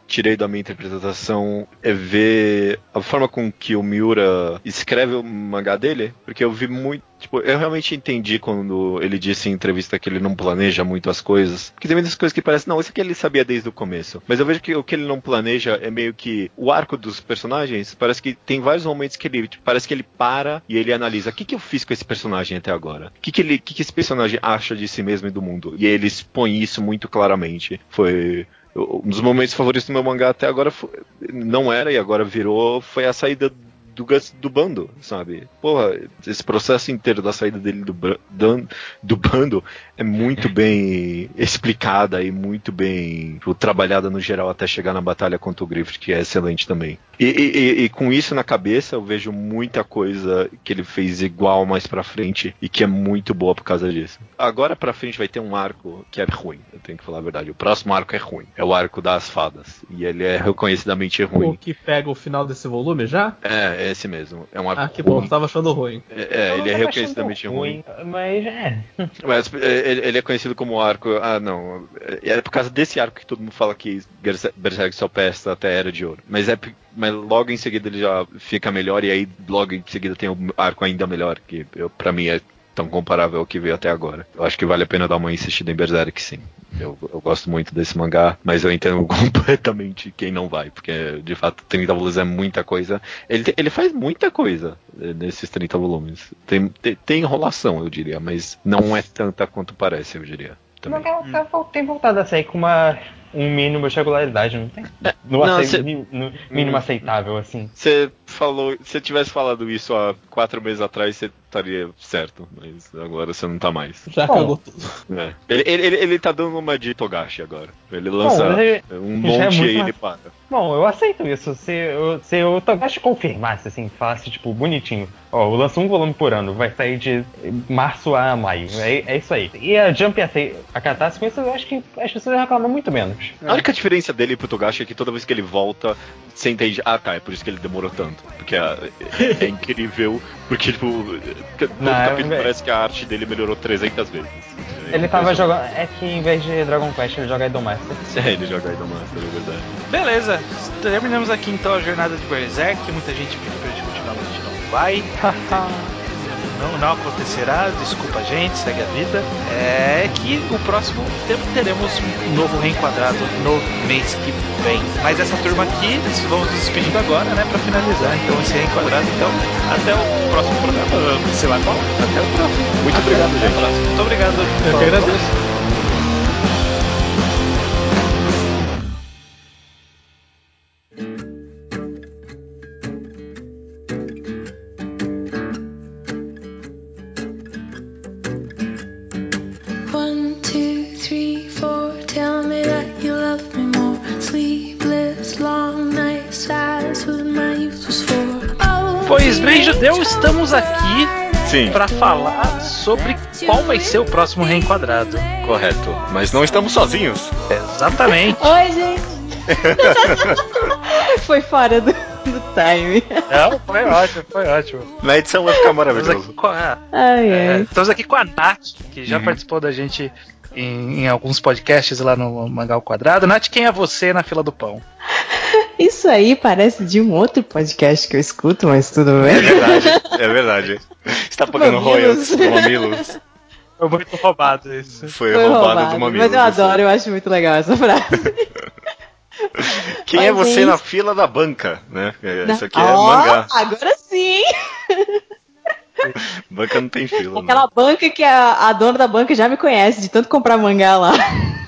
tirei da minha interpretação é ver a forma com que o Miura escreve o mangá dele, porque eu vi muito, tipo, eu realmente entendi quando ele disse em entrevista que ele não planeja muito as coisas, porque tem muitas coisas que parecem, não, isso aqui ele sabia desde o começo, mas eu vejo que o que ele não planeja é meio que o arco dos personagens, parece que tem vários momentos que ele, tipo, parece que ele para e ele analisa, o que que eu fiz com esse personagem até agora? O que que ele, o que que esse personagem acha de si mesmo e do mundo? E ele expõe isso muito claramente. Foi um dos momentos favoritos do meu mangá até agora, foi, não era e agora virou, foi a saída do Guts do bando, sabe? Porra, esse processo inteiro da saída dele do, do, do bando é muito bem explicada e muito bem tipo, trabalhada no geral até chegar na batalha contra o Griffith, que é excelente também. E, e, e com isso na cabeça eu vejo muita coisa que ele fez igual mais pra frente e que é muito boa por causa disso. Agora pra frente vai ter um arco que é ruim, eu tenho que falar a verdade. O próximo arco é ruim. É o arco das fadas. E ele é reconhecidamente ruim. O que pega o final desse volume já? É, é esse mesmo. É um arco Ah, que ruim. bom, tu tava achando ruim. É, é ele é reconhecidamente ruim. ruim. Mas é. Mas ele, ele é conhecido como arco. Ah, não. É por causa desse arco que todo mundo fala que Berserk só presta até a Era de Ouro. Mas é mas logo em seguida ele já fica melhor. E aí logo em seguida tem um arco ainda melhor. Que eu, pra mim é tão comparável ao que veio até agora. Eu acho que vale a pena dar uma insistida em Berserk, sim. Eu, eu gosto muito desse mangá, mas eu entendo completamente quem não vai, porque de fato trinta volumes é muita coisa. Ele, ele faz muita coisa nesses trinta volumes. Tem, tem, tem enrolação, eu diria, mas não é tanta quanto parece, eu diria. O mangá tem voltado a sair com uma, um mínimo de regularidade, não tem? No, não, acei, cê, no mínimo hum, aceitável, assim. Você falou, se você tivesse falado isso há quatro meses atrás, você estaria certo, mas agora você não tá mais. Já Bom, cagou tudo. É. Ele, ele, ele tá dando uma de Togashi agora. Ele lança Bom, ele, um monte é e ele para. Bom, eu aceito isso. Se, eu, se o Togashi confirmasse, assim, falasse, tipo, bonitinho, ó, eu lanço um volume por ano, vai sair de março a maio. É, é isso aí. E a Jump ia acatasse com isso, eu acho que as pessoas reclamam muito menos. A única diferença dele pro Togashi é que toda vez que ele volta, você entende, ah tá, é por isso que ele demorou tanto. Porque é, é, é incrível, porque, tipo, todo não, capítulo é... parece que a arte dele melhorou trezentas vezes. É ele tava jogando, é que em vez de Dragon Quest ele joga Idolmaster. É, ele joga Idolmaster, é verdade. Beleza, terminamos aqui então a jornada de Berserk. Muita gente pediu pra gente continuar, mas a gente não vai. Não, não acontecerá, desculpa a gente, segue a vida. É que o próximo tempo teremos um novo reenquadrado no mês que vem. Mas essa turma aqui, vamos nos despedindo agora, né, pra finalizar então esse reenquadrado. Então, até o próximo programa, sei lá qual. Até o próximo. Muito até obrigado, gente. Próximo. Muito obrigado. Eu que agradeço. Pois bem, Judeu, estamos aqui Sim. para falar sobre qual vai ser o próximo reenquadrado. Correto, mas não estamos sozinhos. Exatamente. Oi, gente. Foi fora do, do time. Não, foi ótimo, foi ótimo. Na edição vai ficar maravilhoso. Estamos aqui com a, ai, é, ai. Estamos aqui com a Nath, que já uhum. participou da gente em, em alguns podcasts lá no Mangá ao Quadrado. Nath, quem é você na fila do pão? Isso aí parece de um outro podcast que eu escuto, mas tudo bem. É verdade, é verdade. Você tá pagando royalties do Mamilos. Foi muito roubado isso. Foi, Foi roubado, roubado do Mamilos. Mas eu adoro, eu acho muito legal essa frase. Quem mas, é você gente... na fila da banca, né? Isso aqui é oh, mangá. Agora sim! Banca não tem fila. Aquela não. banca que a, a dona da banca já me conhece, de tanto comprar mangá lá.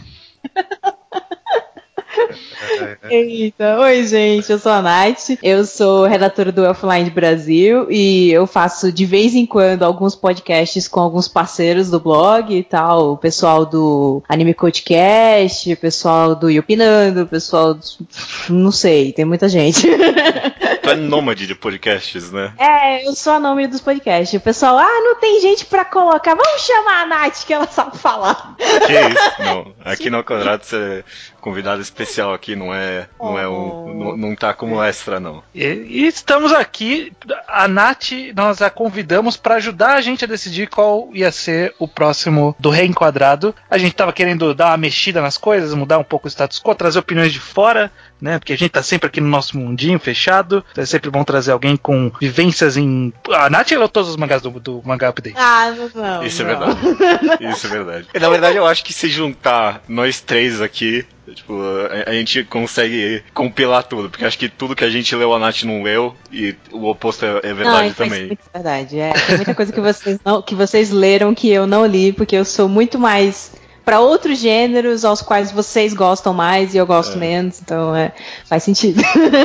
Eita, oi gente, eu sou a Nath, eu sou redatora do Offline Brasil e eu faço de vez em quando alguns podcasts com alguns parceiros do blog e tal, o pessoal do Anime Codecast, o pessoal do Yopinando, o pessoal do... não sei, tem muita gente. Tu é nômade de podcasts, né? É, eu sou a nômade dos podcasts. O pessoal, ah, não tem gente pra colocar, vamos chamar a Nath que ela sabe falar. Que isso? Não, aqui no Quadrado você convidado especial aqui, não é, não é um, não, não tá como extra, não. E, e estamos aqui, a Nath, nós a convidamos para ajudar a gente a decidir qual ia ser o próximo do Reenquadrado. A gente tava querendo dar uma mexida nas coisas, mudar um pouco o status quo, trazer opiniões de fora, né? Porque a gente tá sempre aqui no nosso mundinho fechado. Então é sempre bom trazer alguém com vivências em... A Nath leu todos os mangás do, do Mangá Update. Ah, não. Isso não. é verdade. Isso é verdade. Na verdade, eu acho que se juntar nós três aqui, tipo, a, a gente consegue compilar tudo. Porque acho que tudo que a gente leu, a Nath não leu. E o oposto é, é verdade não, também. Muito verdade. É, tem muita coisa que vocês, não, que vocês leram que eu não li, porque eu sou muito mais para outros gêneros aos quais vocês gostam mais e eu gosto é. menos. Então, é, faz sentido.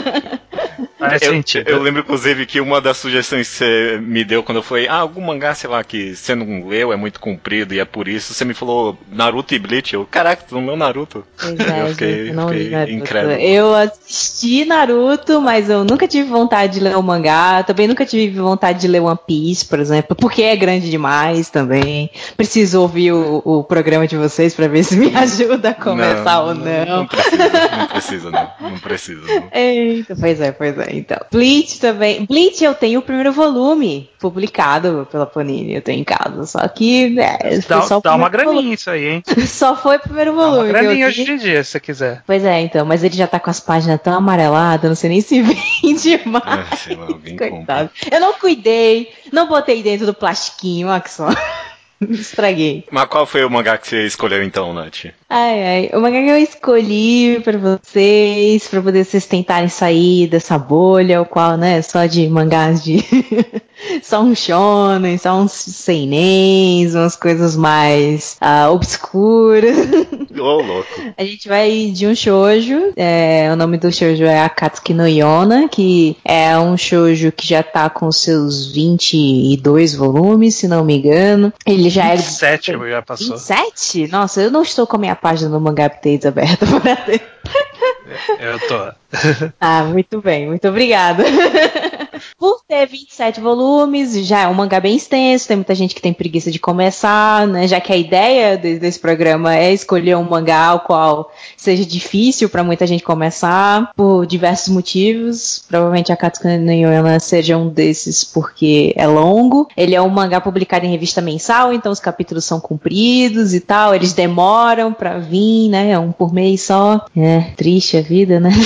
Faz eu, sentido. Eu lembro, inclusive, que uma das sugestões que você me deu quando eu falei, ah, algum mangá, sei lá, que você não leu, é muito comprido e é por isso, você me falou Naruto e Bleach. Eu, caraca, tu não leu Naruto? Pois é, eu fiquei, gente, eu não li Naruto. incrédulo. Eu assisti Naruto, mas eu nunca tive vontade de ler um mangá. Também nunca tive vontade de ler One Piece, por exemplo, porque é grande demais também. Preciso ouvir o, o programa de vocês pra ver se me ajuda a começar não, ou não. Não precisa, não precisa, não. Não precisa, não. Eita, pois é, pois é, então. Bleach também. Bleach eu tenho o primeiro volume publicado pela Panini, eu tenho em casa. Só que é, dá, só dá uma graninha volume. Isso aí, hein? Só foi o primeiro volume. Dá uma graninha hoje em dia, se você quiser. Pois é, então, mas ele já tá com as páginas tão amareladas, não sei nem se vende mais. Ah, sei lá, alguém Coitado. compra. Eu não cuidei, não botei dentro do plastiquinho, olha que só. Estraguei. Mas qual foi o mangá que você escolheu então, Nath? Ai, ai. O mangá que eu escolhi pra vocês, pra poder vocês tentarem sair dessa bolha, o qual, né, só de mangás de... só um shonen, só uns seinens, umas coisas mais uh, obscuras. Ô, oh, louco. A gente vai de um shoujo, é, o nome do shoujo é Akatsuki no Yona, que é um shoujo que já tá com seus vinte e dois volumes, se não me engano. Ele já vinte e sete é... já passou. vinte e sete? Nossa, eu não estou com a minha página no Mangá Updates aberta para ver. Eu tô. Ah, muito bem, muito obrigada. Por ter vinte e sete volumes, já é um mangá bem extenso, tem muita gente que tem preguiça de começar, né? Já que a ideia desse programa é escolher um mangá ao qual seja difícil para muita gente começar, por diversos motivos. Provavelmente a Akatsuki no Yona seja um desses, porque é longo. Ele é um mangá publicado em revista mensal, então os capítulos são compridos e tal, eles demoram pra vir, né? Um por mês só. É, triste a vida, né?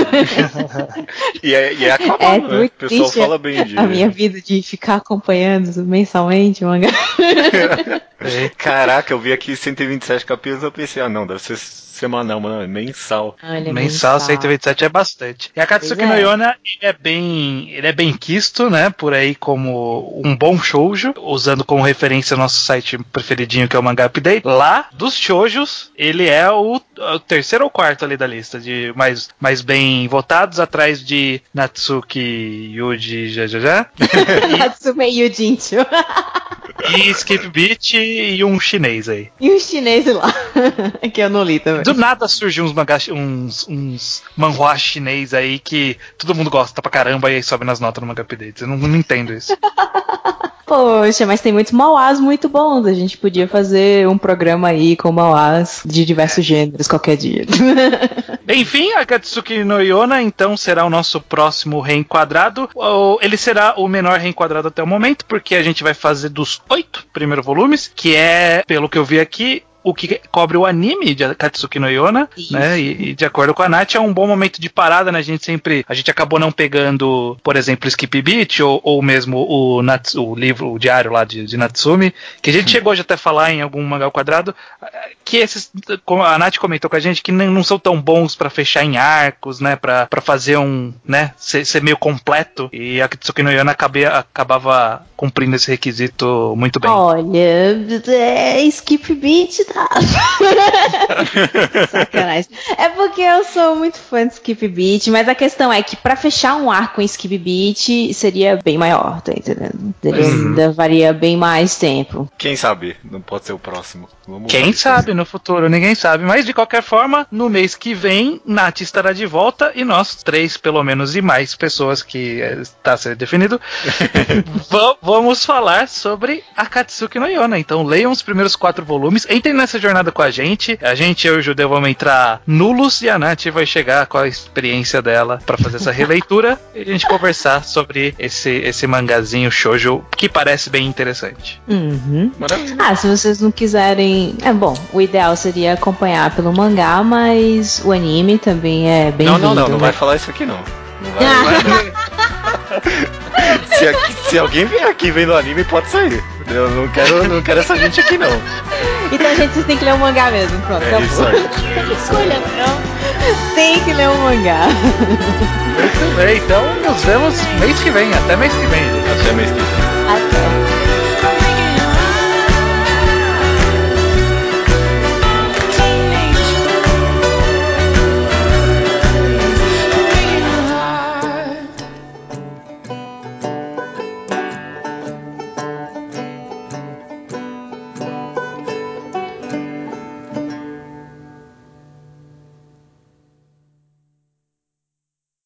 e é, e é acabado, é né? muito O pessoal triste fala bem de... a minha vida de ficar acompanhando mensalmente o mangá. Caraca, eu vi aqui cento e vinte e sete capítulos, eu pensei, ah não, deve ser semanal, mano, é mensal. Ah, é mensal, cento e vinte e sete é bastante. E a Akatsuki é. no Yona, ele é bem, ele é bem quisto, né, por aí como um bom shoujo, usando como referência o nosso site preferidinho, que é o Mangá Update. Lá, dos shoujos, ele é o, o terceiro ou quarto ali da lista de mais, mais bem votados, atrás de Natsuki Yuji já já já. Natsume Yujincho. E Skip Beat e um chinês aí. E um chinês lá, que eu não li também. Do nada surgiu uns mangás, uns, uns manhua chinês aí que todo mundo gosta pra caramba e aí sobe nas notas no Manga Update. Eu não, não entendo isso. Poxa, mas tem muitos mauás muito bons. A gente podia fazer um programa aí com mauás de diversos gêneros qualquer dia. Enfim, a Akatsuki no Yona então será o nosso próximo reenquadrado. Ele será o menor reenquadrado até o momento, porque a gente vai fazer dos oito primeiros volumes, que é, pelo que eu vi aqui, o que cobre o anime de Akatsuki no Yona, né? E, e de acordo com a Nath, é um bom momento de parada, né? A gente sempre. A gente acabou não pegando, por exemplo, Skip Beat ou, ou mesmo o, Nats, o livro, o diário lá de, de Natsumi, que a gente hum. chegou já até a falar em algum mangá ao quadrado, que esses, como a Nath comentou com a gente, que não, não são tão bons pra fechar em arcos, né? Pra, pra fazer um, né? Ser, ser meio completo. E a Akatsuki no Yona acabei, acabava cumprindo esse requisito muito bem. Olha, é, Skip Beat tá. Sacanagem. É porque eu sou muito fã de Skip Beat, mas a questão é que pra fechar um arco em Skip Beat seria bem maior, tá entendendo? Ele uhum. levaria bem mais tempo. Quem sabe? Não pode ser o próximo. Vamos Quem sabe no futuro, ninguém sabe. Mas de qualquer forma, no mês que vem, Nath estará de volta e nós três, pelo menos, e mais pessoas que está a ser definido, v- vamos falar sobre Akatsuki no Yona. Então leiam os primeiros quatro volumes, entrem na nessa jornada com a gente. A gente, eu e o Judeu, vamos entrar nulos e a Nath vai chegar com a experiência dela pra fazer essa releitura e a gente conversar sobre esse, esse mangazinho shoujo que parece bem interessante. Uhum. Maravilha. Ah, se vocês não quiserem... É bom, o ideal seria acompanhar pelo mangá, mas o anime também é bem Não, não, não, não né? vai falar isso aqui não. Não vai, não vai. se, aqui, se alguém vier aqui vendo anime, pode sair. Eu não quero, não quero essa gente aqui não. Então, gente, vocês têm que ler o mangá mesmo. Pronto, É acabou. isso aí. É isso aí. Escolha não. Tem que ler o mangá. Muito bem, então nos vemos mês que vem. Até mês que vem, gente. Até mês que vem.